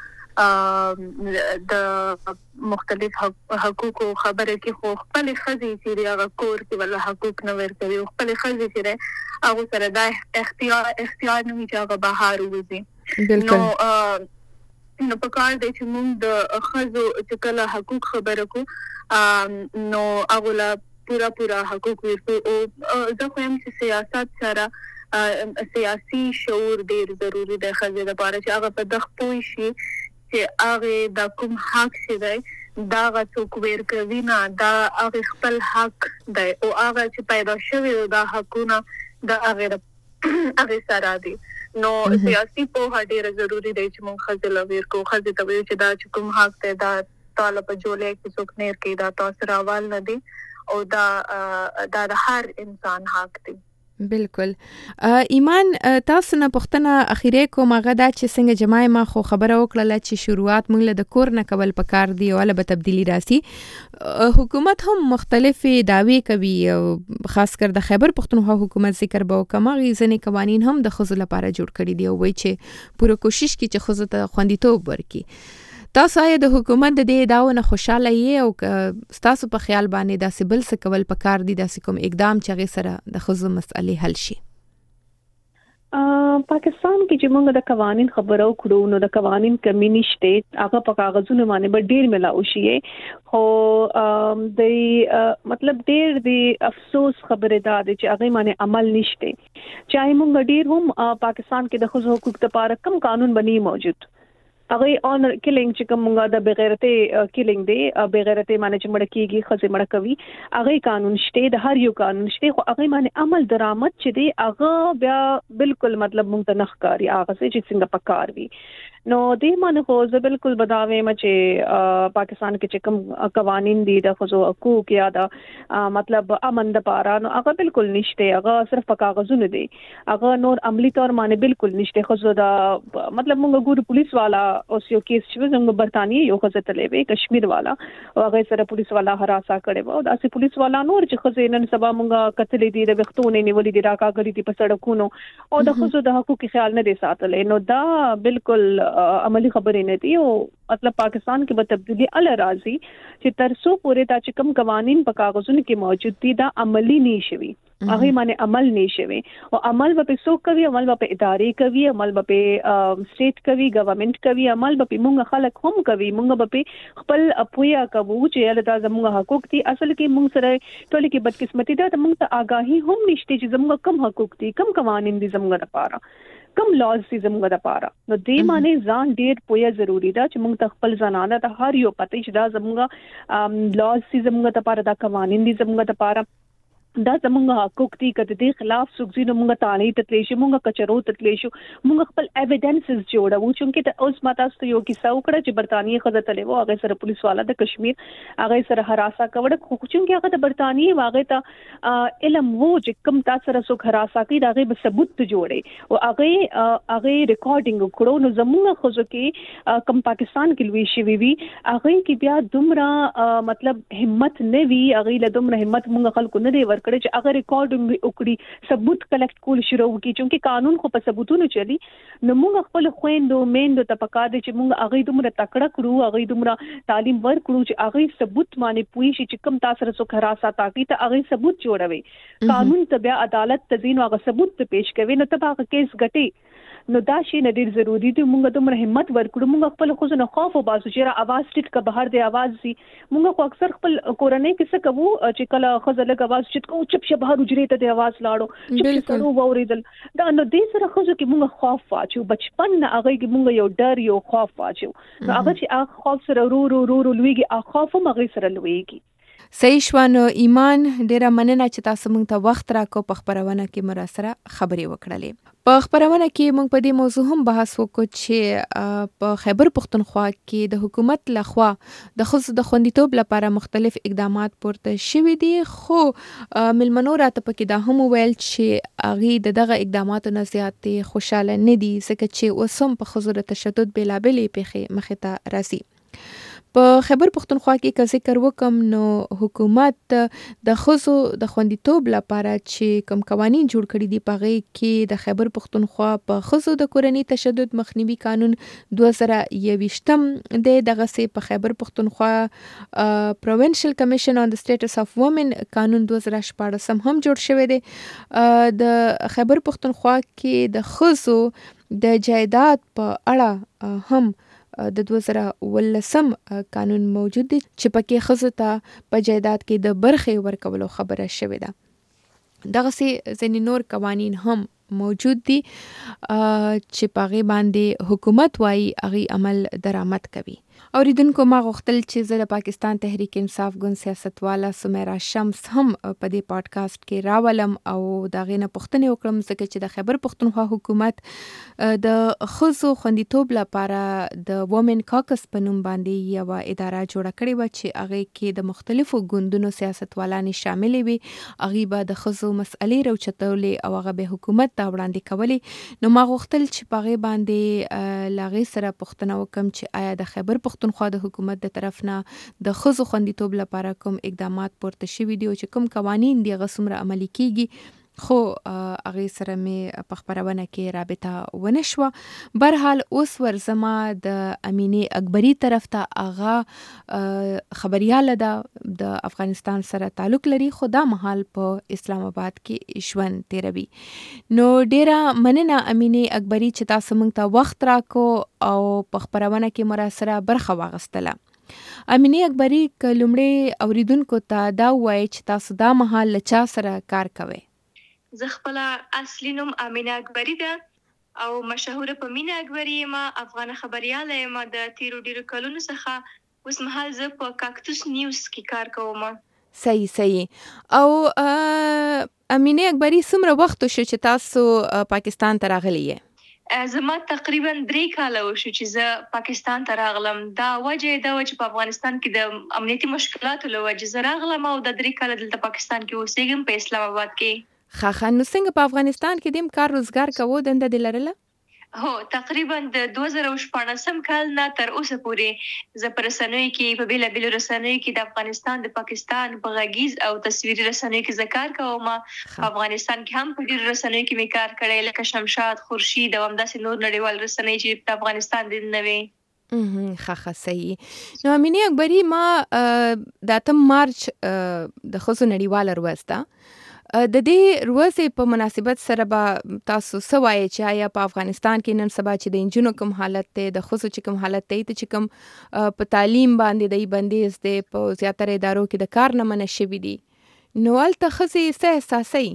د مختلف حقوق خبره کې خو خپل خزي چې هغه کور کې ولا حقوق نه ورکوي او خپل خزي چې هغه سره دا اختیار اختیار نه وي چې هغه بهر وځي. نو نو په کار دی چې موږ د خزو چې کله حقوق خبره کو نو هغه لا پورا پورا حقوق ورکو او زه خو هم چې سیاست سره سیاسي شعور ډیر ضروری دی خزې لپاره چې هغه په دغه پوه شي چې هغه د کوم حق شي دی دا څوک ورکوي نه دا هغه خپل حق دی او هغه چې پیدا شوی دا حقونه د هغه هغه سره دي. نو سیاسي پوهه ډیره ضروری دی چې موږ خزې لویر کو خزې ته وایي چې دا چې کوم حق دی دا طالب جوړه کې څوک نه کوي دا تاسو راوال نه دي او دا دا د هر انسان حق دی. بالکل. ایمان تاسو نه پوښتنه اخیره کوم هغه دا چې څنګه جماعي ما خو خبره وکړه چې شروعات موږ له د کور نه کول پکار دی او له به تبدیلی راسي. حکومت هم مختلفي دعوی کوي خاص کر د خیبر پښتونخوا حکومت ذکر به کومه غیزنې قوانین هم د خزو لپاره جوړ کړي دي او وایي چې پوره کوشش کوي چې خزو ته خوندیتوب ورکړي. تاسو آیا د حکومت د دې داونه خوشاله یې او تاسو په خیال باندې داسې بل څه کول پکار دي داسې کوم اقدام چې هغه سره د خزو مسئلې حل شي؟ پاکستان کې چې موږ د قوانين خبرو کړو نو د قوانين کمی نشته، هغه په کاغذونو باندې به ډیر ملاو شي. خو د مطلب ډیر د افسوس خبره ده چې هغه باندې عمل نشته. چاہے موږ ډیر هم پاکستان کې د خصوصي حقوق لپاره کم قانون بنی موجود، هغه اونر کیلینګ چې کومه د بغیرته کیلینګ دی، بغیرته معنی چې مړ کیږي خزه مړ کوي، هغه قانون شته، د هر یو قانون شته، خو هغه معنی عمل درآمد چې دی هغه بیا بالکل مطلب مونږ ته نخکاری هغه چې څنګه پکار وي. نو دې معنی خو زه بالکل بداوي م چې پاکستان کې چې کوم قوانين دي د خصوصي حقوق یا د مطلب امن د پاره نو هغه بالکل نشته، هغه صرف په کاغذونو دي، هغه نور عملی تور معنی بالکل نشته. خو دا مطلب مونږ ګور پولیس والا اوس یو کیس چې زموږ برتانیې یو خزه تلې وي کشمیر والا، هغه سره پولیس والا هراسا کړي وو، دا سي پولیس والا نور چې خزه نن سبا مونږ کتلې دي د وختونه نیولې دي راکاګري دي په سړکونو او د خزو د حقوقي خیال نه دي ساتلې. نو دا بالکل عملی خبرې نه دي او مطلب پاکستان کې به تبدیلی ال راځي چې ترسو پورې تا چې کوم قوانين په کاغذونو کې موجود دي دا عملی نشوي، هغه معنی عمل نشوي او عمل به څوک کوي، عمل به ادارې کوي، عمل به سټیټ کوي، ګورنمنت کوي، عمل به موږ خلک هم کوي، موږ به خپل اپویا کوو چې دا زموږ حقوق دي. اصل کې موږ سره ټول کې بدقسمتي ده، موږ ته آگاهي هم نشته چې زموږ کوم حقوق دي، کوم قوانين دي زموږ لپاره، کم لاز دي زموږ لپاره. نو دې معنی ځان ډیر پوهه ضروری ده چې موږ ته خپل ځانانه ته هر یو پته چې دا زموږ لاز دي زموږ لپاره، دا قوانين دي زموږ لپاره، دا زموږ حقوق دي. کته دې خلاف سګزي نو موږ تانې تتلې شو، موږ کچرو تتلې شو، موږ خپل ایویډنسز جوړو. چې ته اوس ماته ست یو کیسه وکړه چې برتانیې خزه تلې وو، هغه سره پولیس والا د کشمیر هغه سره هراسا کوي، خو چې هغه د برتانیې واغې ته علم وو چې کوم تاسو سره سو هراسا کوي، دا غي ثبوت جوړي او هغه هغه ریکارډینګ وکړو. نو زموږ خزو کې کم پاکستان کې لوي شي وی هغه کې بیا دومره مطلب همت نه وی، هغه له دومره همت موږ خلکو نه دی ور کړی چې هغه ریکارډینګ وکړي، ثبوت کلیکټ کول شروع وکړي، چې قانون خو په ثبوتونو چلی. نو موږ خپل خويندو میندو ته پکا دي چې موږ هغه دومره تکړه کړو، هغه دومره تعلیم ورکړو چې هغه ثبوت باندې پوي شي چې کوم تاسو سره څوک هراسا تاکي ته هغه ثبوت جوړوي، قانون ته بیا عدالت تزین هغه ثبوت ته پیش کوي، نو ته هغه کیس غټي. نو دا شی نه ډیر ضروری دی، موږ دومره همت ورکړو، موږ خپل خو نه خوف او باسو چې را आवाज ټیټ کا بهر دی आवाज سي. موږ خو اکثر خپل کورنۍ کې څه کوو چې کله خزه لګ आवाज ټیټ کو چپ شه بهر وجري ته دی आवाज لاړو چپ کړو ووریدل. دا نو دې سره خزه کې موږ خوف واچو، بچپن نه هغه کې موږ یو ډر یو خوف واچو، نو هغه چې هغه خوف سره رو رو رو رو لويږي، هغه خوف هم هغه سره لويږي. صحیح شوانو ایمان، ډیره مننه چې تاسو موږ ته وخت راکو په خبرونه کې مرسته خبرې وکړلې. په خبرونه کې موږ په دې موضوع هم بحث وکړو چې په خیبر پختونخوا کې د حکومت لخوا د ښځو د خوندیتوب لپاره مختلف اقدامات پورته شوي دي، خو ملمنو راته پکې دا هم ویل چې هغه د دغه اقداماتو نه زیاتې خوشاله نه دي، ځکه چې اوس هم په ښځو د تشدد بېلابېلې پیښې مخې ته راځي. په خیبر پختونخوا کې که ذکر وکم نو حکومت د ښځو د خوندیتوب لپاره چې کوم قوانین جوړ کړي دي په هغې کې د خیبر پختونخوا په ښځو د کورني تشدد مخنیوي قانون دوه زره یویشتم دی، دغسې په خیبر پختونخوا پروینشل کمیشن آن د سټیټس اف وومن قانون دوه زره شپاړسم هم جوړ شوی دی. د خیبر پختونخوا کې د ښځو د جایداد په اړه هم د دوه زره ولسم قانون موجود دی چې پکې ښځو ته په جایداد کې د برخې ورکولو خبره شوې ده. دغسې ځینې نور قوانین هم موجود دي چې په هغې باندې حکومت وایي هغې عمل درآمد کوي. اوریدونکو، ما غوښتل چې زه د پاکستان تحریک انصاف ګوند سیاستواله سمیرا شمس هم په دې پادکاسټ کې راولم او د هغې نه پوښتنې وکړم، ځکه چې د خیبر پختونخوا حکومت د ښځو خوندیتوب لپاره د وومن کاکس په نوم باندې یوه اداره جوړه کړې وه چې هغې کې د مختلفو ګوندونو سیاستوالانې شاملې وي، هغوی به د ښځو مسئلې راوچتولې او هغه به حکومت ته وړاندې کولې. نو ما غوښتل چې په هغې باندې له هغې سره پوښتنه وکړم چې آیا د خیبر پختونخوا د حکومت د طرف نه د ښځو خوندیتوب لپاره کوم اقدامات پورته شوي دي او چې کوم قوانین دي هغه څومره عملي کیږي، خو هغه سره مې په خبرونه کې رابطه ونه شو. برحال اوس ورزما د امینه اکبری طرف ته هغه خبرياله ده د افغانستان سره تعلق لري، خو دا مهال په اسلام آباد کې ژوند تیروي. نو ډیره مننه امینه اکبری چې تاسو موږ ته وخت راکو او په خبرونه کې مراسره برخه واغستله. امینه اکبری کلمړي اوریدونکو ته دا وایي چې تاسو دا مهال لچا سره کار کوئ؟ زه خپل اصلي نوم امینه اکبری ده او مشهوره په مینا اکبری ما افغان خبرياله ما د تیرو ډیرو کلونو څخه اوس مهال زه په کاکتوس نیوز کې کار کوم. صحیح صحیح. او امینه اکبری څومره وخت شو چې تاسو پاکستان ته راغلی یې؟ زما تقریبا درې کاله وشو چې زه پاکستان ته راغلم. دا وجه دا و چې په افغانستان کې د امنیتي مشکلاتو له وجې زه راغلم او د درې کاله دلته پاکستان کې اوسېږم په اسلام آباد کې. خا نو څنګه په افغانستان کې دیم کار روزګار کوو دنده د لرله؟ هو تقریبا د دوه زره شپاړسم کال نه تر اوسه پورې زه په رسنیو کې په بیل بیل رسنیو کې د افغانستان د پاکستان په غږیز او تصویري رسنیو کې زه کار کوم. په افغانستان کې هم په ډیرو رسنیو کې مې کار کړی لکه شمشاد، خورشید او همداسې نور نړیوال رسنۍ چې په افغانستان د نوي ښه ښه صحیح. نو امینه اکبری ما د اتم مارچ د ښځو نړیواله ورځ ده، د دې ورځې په مناسبت سره به تاسو څه وایئ چې آیا په افغانستان کې نن سبا چې د نجونو کوم حالت دی، د ښځو چې کوم حالت دی، ته چې کوم په تعلیم باندې دی بندیز دی، په زیاتره ادارو کې د کار نه منع شوي دي، نو هلته ښځې څه احساسوي؟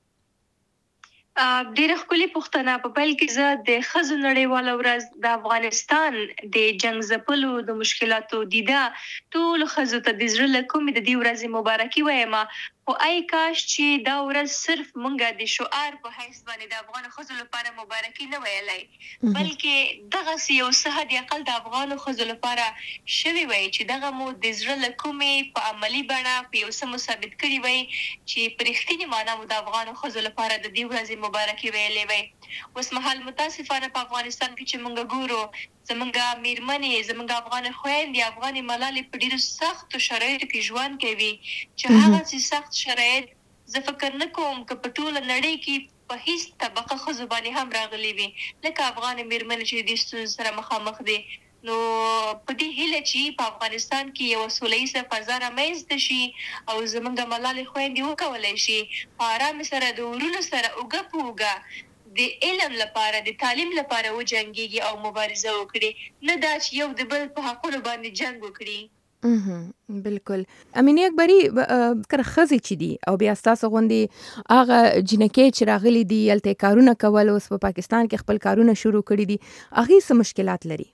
ډیره ښکلې پوښتنه. په پیل کې زه د ښځو نړیواله ورځ د افغانستان د جنګ ځپلو د مشکلاتو دیده ټولو ښځو ته د زړه له کومې د دې ورځې مبارکي وایم. خو ای کاش چې دا ورځ صرف مونږه د شعار په حیث باندې د افغان ښځو لپاره مبارکي نه ویلای، بلکې دغسې یو څه حد اقل د افغانو ښځو لپاره شوي وای چې دغه مو د زړه له کومې په عملي بڼه په یو څه مو ثابت کړي وای چې په رښتینې معنا مو د افغانو ښځو لپاره د دې ورځې مبارکي ویلې وای. اوس مهال متاسفانه په افغانستان کې چې مونږ ګورو زمونږ میرمنې، زمونږ افغان خویندې، افغان ملالې په ډیرو سختو شرایطو کې ژوند کوي چې هغه سخت شرایط زه فکر نه کوم که په ټوله نړۍ کې په هیڅ طبقه ښځو باندې هم راغلي وي لکه افغان میرمنې چې د ستونزو سره مخامخ دي. نو په دې هیله چې په افغانستان کې یو سوله ییزه فضا رامنځته شي او زمونږ ملالې خویندې وکولی شي په ارامه سره د ورونو سره اوږه په اوږه د علم لپاره، د تعلیم لپاره وجنګېږي او مبارزه وکړي، نه دا چې یو د بل په حقونو باندې جنګ وکړي. بالکل. امینه اکبری کر ښځې چې دي او بیا ستاسو غوندې هغه جنکۍ چې راغلي دي هلته کارونه کول، اوس په پاکستان کې خپل کارونه شروع کړي دي، هغې څه مشکلات لري؟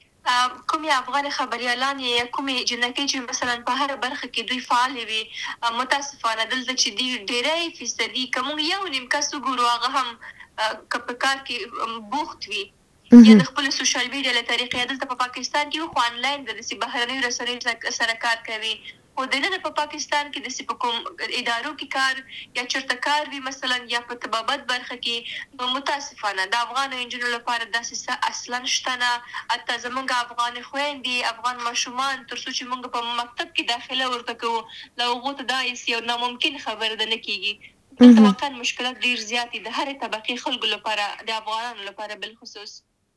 کومې افغان خبریالان یا کومې جنکۍ چې مثلا په هر برخه کې دوی فعال وي، متاسفانه دلته چې دی ډیری فیصدي که موږ یو نیم کس وګورو هغه هم که په کار کې بوخت وي یا د خپل سوشل میډیا له طریقې دلته په پاکستان کې خو آنلاین د داسې بهرنیو رسنیو سره کار کوي، خو دننه په پاکستان کې داسې په کوم ادارو کې کار یا چېرته کار وي مثلا یا په طبابت برخه کې، نو متاسفانه د افغانو نجونو لپاره داسې څه اصلا شته نه. حتی زموږ افغان خویندې، افغان ماشومان تر څو چې موږ په مکتب کې داخله ورته کوو له هغو ته دا یو ناممکن خبره ده نه کېږي. دلته واقعا مشکلات ډېر زیات دي د هرې طبقې خلکو لپاره، د افغانانو لپاره بالخصوص.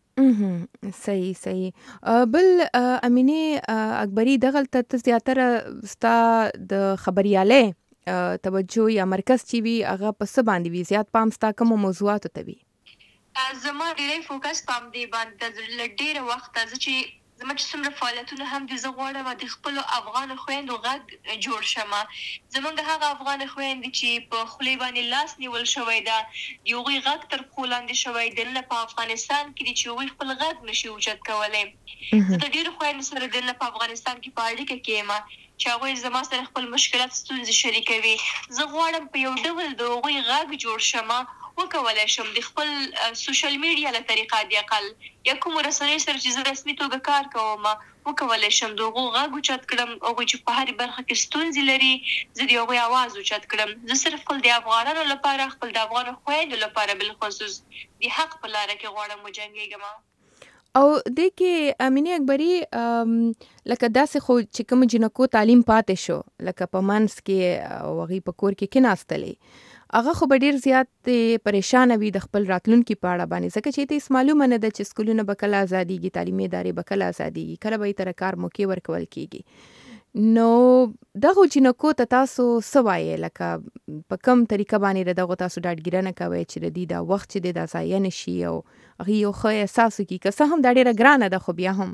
صحیح صحیح. بل امینه اکبری دغلته ته زیاتره ستا د خبریالۍ توجه یا مرکز چې وي هغه په څه باندې وي؟ زیات پام ستا کومو موضوعاتو ته وي؟ زما ډېری فوکس په همدې باندې له ډېره وخته زه چې زما چې څومره فعالیتونه هم دي زه غواړم د خپلو افغانو خویندو غږ جوړ شم. زموږ هغه افغان خویندې چې په خولې باندې لاس نیول شوی ده، د هغوی غږ تر پښو لاندې شوی دننه په افغانستان کې دي چې هغوی خپل غږ نشي اوچت کولی. زه د ډېرو خویندو سره دننه په افغانستان کې په اړیکه کې یم چې هغوی زما سره خپل مشکلات، ستونزې شریکوي. زه غواړم په یو ډول د هغوی غږ جوړ شم، وکولی شم د خپل سوشل میډیا له طریقه د اقل یا کومو رسنیو سره چې زه رسمي توګه کار کوم وکولی شم د هغو غږ اوچت کړم. هغوی چې په هرې برخه کې ستونزې لري زه د هغوی اواز اوچت کړم. زه صرف خپل د افغانانو لپاره، خپل د افغانو خویندو لپاره بالخصوص د حق په لاره کې غواړم وجنګېږم. او دې کې امینه اکبری لکه داسې خو چې کوم جنکو تعلیم پاتې شو لکه په منځ کې او هغې په کور کې کېناستلې هغه خو به ډیر زیات پریشان وي د خپل راتلونکي په اړه باندې، ځکه چې ته هیڅ معلومه نه ده چې سکولونه به کله ازادېږي، تعلیمي ادارې به کله ازادېږي، کله به یې ته کار موقع ورکول کېږي. نو دغو جینکو ته تاسو څه وایې، لکه په کوم طریقه باندې د دغو تاسو ډاډګیرنه کوئ چې د دې دا وخت چې دی دا ضایع نه شي او هغوی یو ښه احساس وکړي، که څه هم دا ډېره ګرانه ده خو بیا هم؟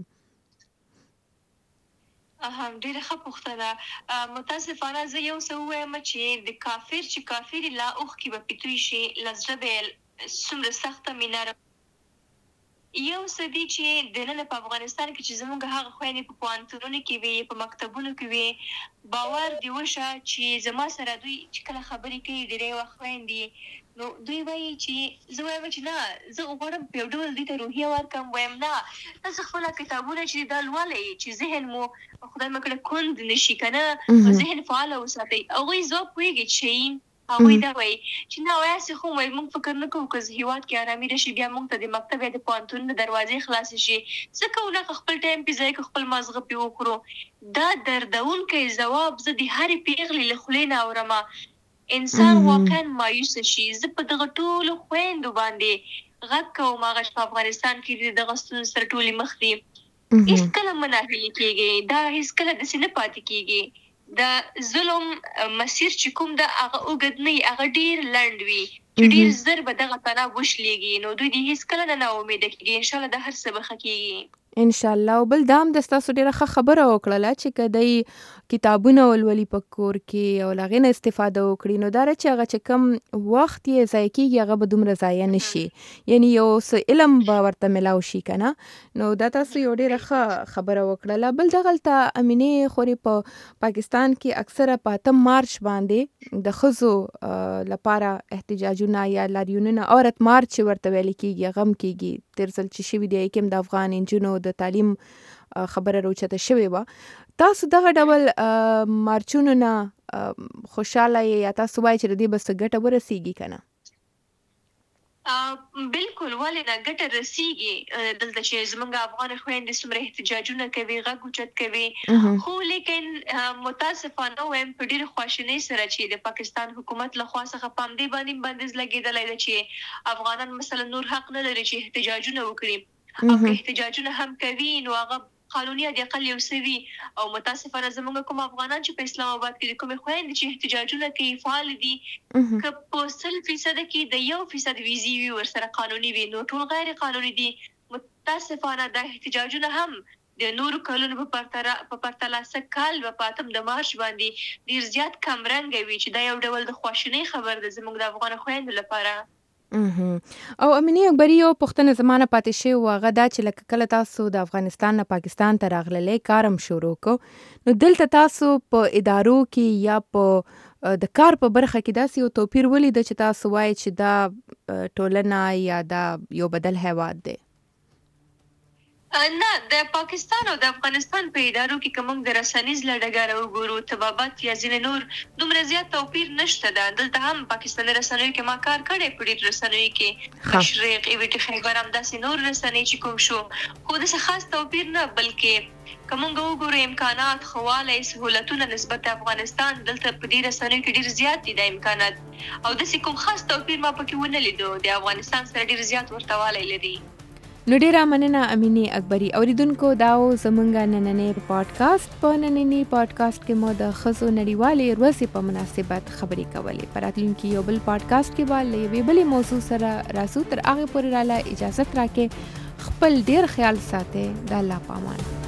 هم ډیره ښه پوښتنه. متاسفانه زه یو څه ووایم چې د کافر چې کافر لا اوښکې به پې توی شي، له زړه به څومره سخته مینه یو څه دي چې دننه په افغانستان کې چې زموږ هغه خویندې په پوهنتونونو کې وي، په مکتبونو کې وي، باور دې وشه چې زما سره دوی چې کله خبرې کوي ډېری وخت خویندې، نو دوی وایي چې زه وایم چې نه، زه غواړم په یو ډول دوی ته روحیه ورکړم، وایم نه، تاسو خپله کتابونه چې دا لولئ چې ذهن مو خدای مه کړه کند نه شي که نه، ذهن فعاله وساتئ. هغوی ځواب پوهېږي چې هغوی دا وایي چې نه وایاسې خو وایي موږ فکر نه کوو که هېواد کې ارامي راشي بیا موږ ته د مکتب یا د پوهنتونونو دروازې خلاصې شي، څه کوو نه که خپل ټایم پې ضایع کړو، خپل مازغه پې وکړو. دا دردونکی ځواب زه د هرې پیغلې له خولې نه اورم، انسان واقعا مایوسه شي. زه په دغه ټولو خویندو باندې غږ کوم هغه چې په افغانستان کې دغه ستونزو سره ټولې مخ دي، هېڅکله مه ناهیلي کېږئ، دا هېڅکله داسې نه پاتې کېږي. د ظلم مسیر چې کوم ده هغه اوږد نه وي، هغه ډېر لنډ وي چې ډېر زر به دغه تناب وشلېږي، نو دوی دې هېڅکله نه ناامیده کېږي، انشاءالله دا هر څه به ښه کېږي انشاءالله. او بل دا هم د ستاسو ډېره ښه خبره وکړله چې که دی کتابونه ولولي په کور کې او له هغې نه استفاده وکړي، نو دا چې هغه چې کم وخت یې ضایع کېږي هغه به دومره ضایع نه شي، یعنی یو څه علم به ورته میلاو شي که نه. نو دا تاسو یو ډېره ښه خبره وکړله. بل دغلته امینې خورې په پاکستان کې اکثره په اتم مارچ باندې د ښځو لپاره احتجاجونه یا لاریونونه، عورت مارچ چې ورته ویل کېږي، غم کېږي. تېر ځل چې شوي دی یکم د افغان نجونو د تعلیم خبره راوچته شوې وه. تاسو دغه ډول مارچونو نه خوشحاله یې یا تاسو وایئ چې د دې به څه ګټه ورسېږي که نه؟ بالکل، ولې نه ګټه رسیږي. دلته چې زموږ افغان خویندې څومره احتجاجونه کوي، غږ اوچت کوي، خو لیکن متاسفانه وایم په ډېرې خواشینۍ سره چې د پاکستان حکومت له خوا څخه په همدې باندې بندیز لګېدلی ده چې افغانان مثلا نور حق نه لري چې احتجاجونه وکړي، او که احتجاجونه هم کوي نو هغه قانوني حد اقل یو څه وي. او متاسفانه زموږ کوم افغانان چې په اسلام آباد کې د کومې خویندې چې احتجاجونه کوي فعال دي، که په سل فیصده کې د یو فیصد ویزې وي ورسره قانوني وي، نو ټول غیر قانوني دي. متاسفانه دا احتجاجونه هم د نورو کلونو په پرتله سږ کال به په اتم د مارچ باندې ډېر زیات کمرنګه وي، چې دا یو ډول د خواشینۍ خبر ده زموږ د افغان خویندو لپاره. او امینې اکبري یو پوښتنه زما نه پاتې شوې وه، هغه دا چې لکه کله تاسو د افغانستان نه پاکستان ته راغللی، کار هم شروع کو، نو دلته تاسو په ادارو کې یا په د کار په برخه کې داسې یو توپیر ولیده چې تاسو وایئ چې دا ټولنه یا دا یو بدل هیواد دی؟ نه، د پاکستان او د افغانستان په ادارو کې که موږ د رسنیز له ډګره وګورو، طبابت یا ځینې نور دومره زیات توپیر نشته ده. دلته هم پاکستاني رسنیو کې ما کار کړی، په ډېرو رسنیو کې مشرق، ای وی ټي خیبر، همداسې نور رسنۍ چې کوم شو، خو داسې خاص توپیر نه، بلکې که موږ وګورو امکانات، ښه والی، سهولتونه نسبت د افغانستان دلته په دې رسنیو کې ډېر زیات دي دا امکانات، او داسې کوم خاص توپیر ما پکې ونه لیدو. د افغانستان سره ډېر زیات ورته والی لري. نو ډیره مننه امینې اکبري. اوریدونکو دا و زمونږ نننی پادکاسټ. په نننی پادکاسټ کې مو د ښځو نړیوالې ورځې په مناسبت خبرې کولې. په راتلونکي یو بل پادکاسټ کې به له یوې بلې موضوع سره راځو. تر هغې پورې راله اجازت راکړئ. خپل ډیر خیال ساتئ. د الله په امان.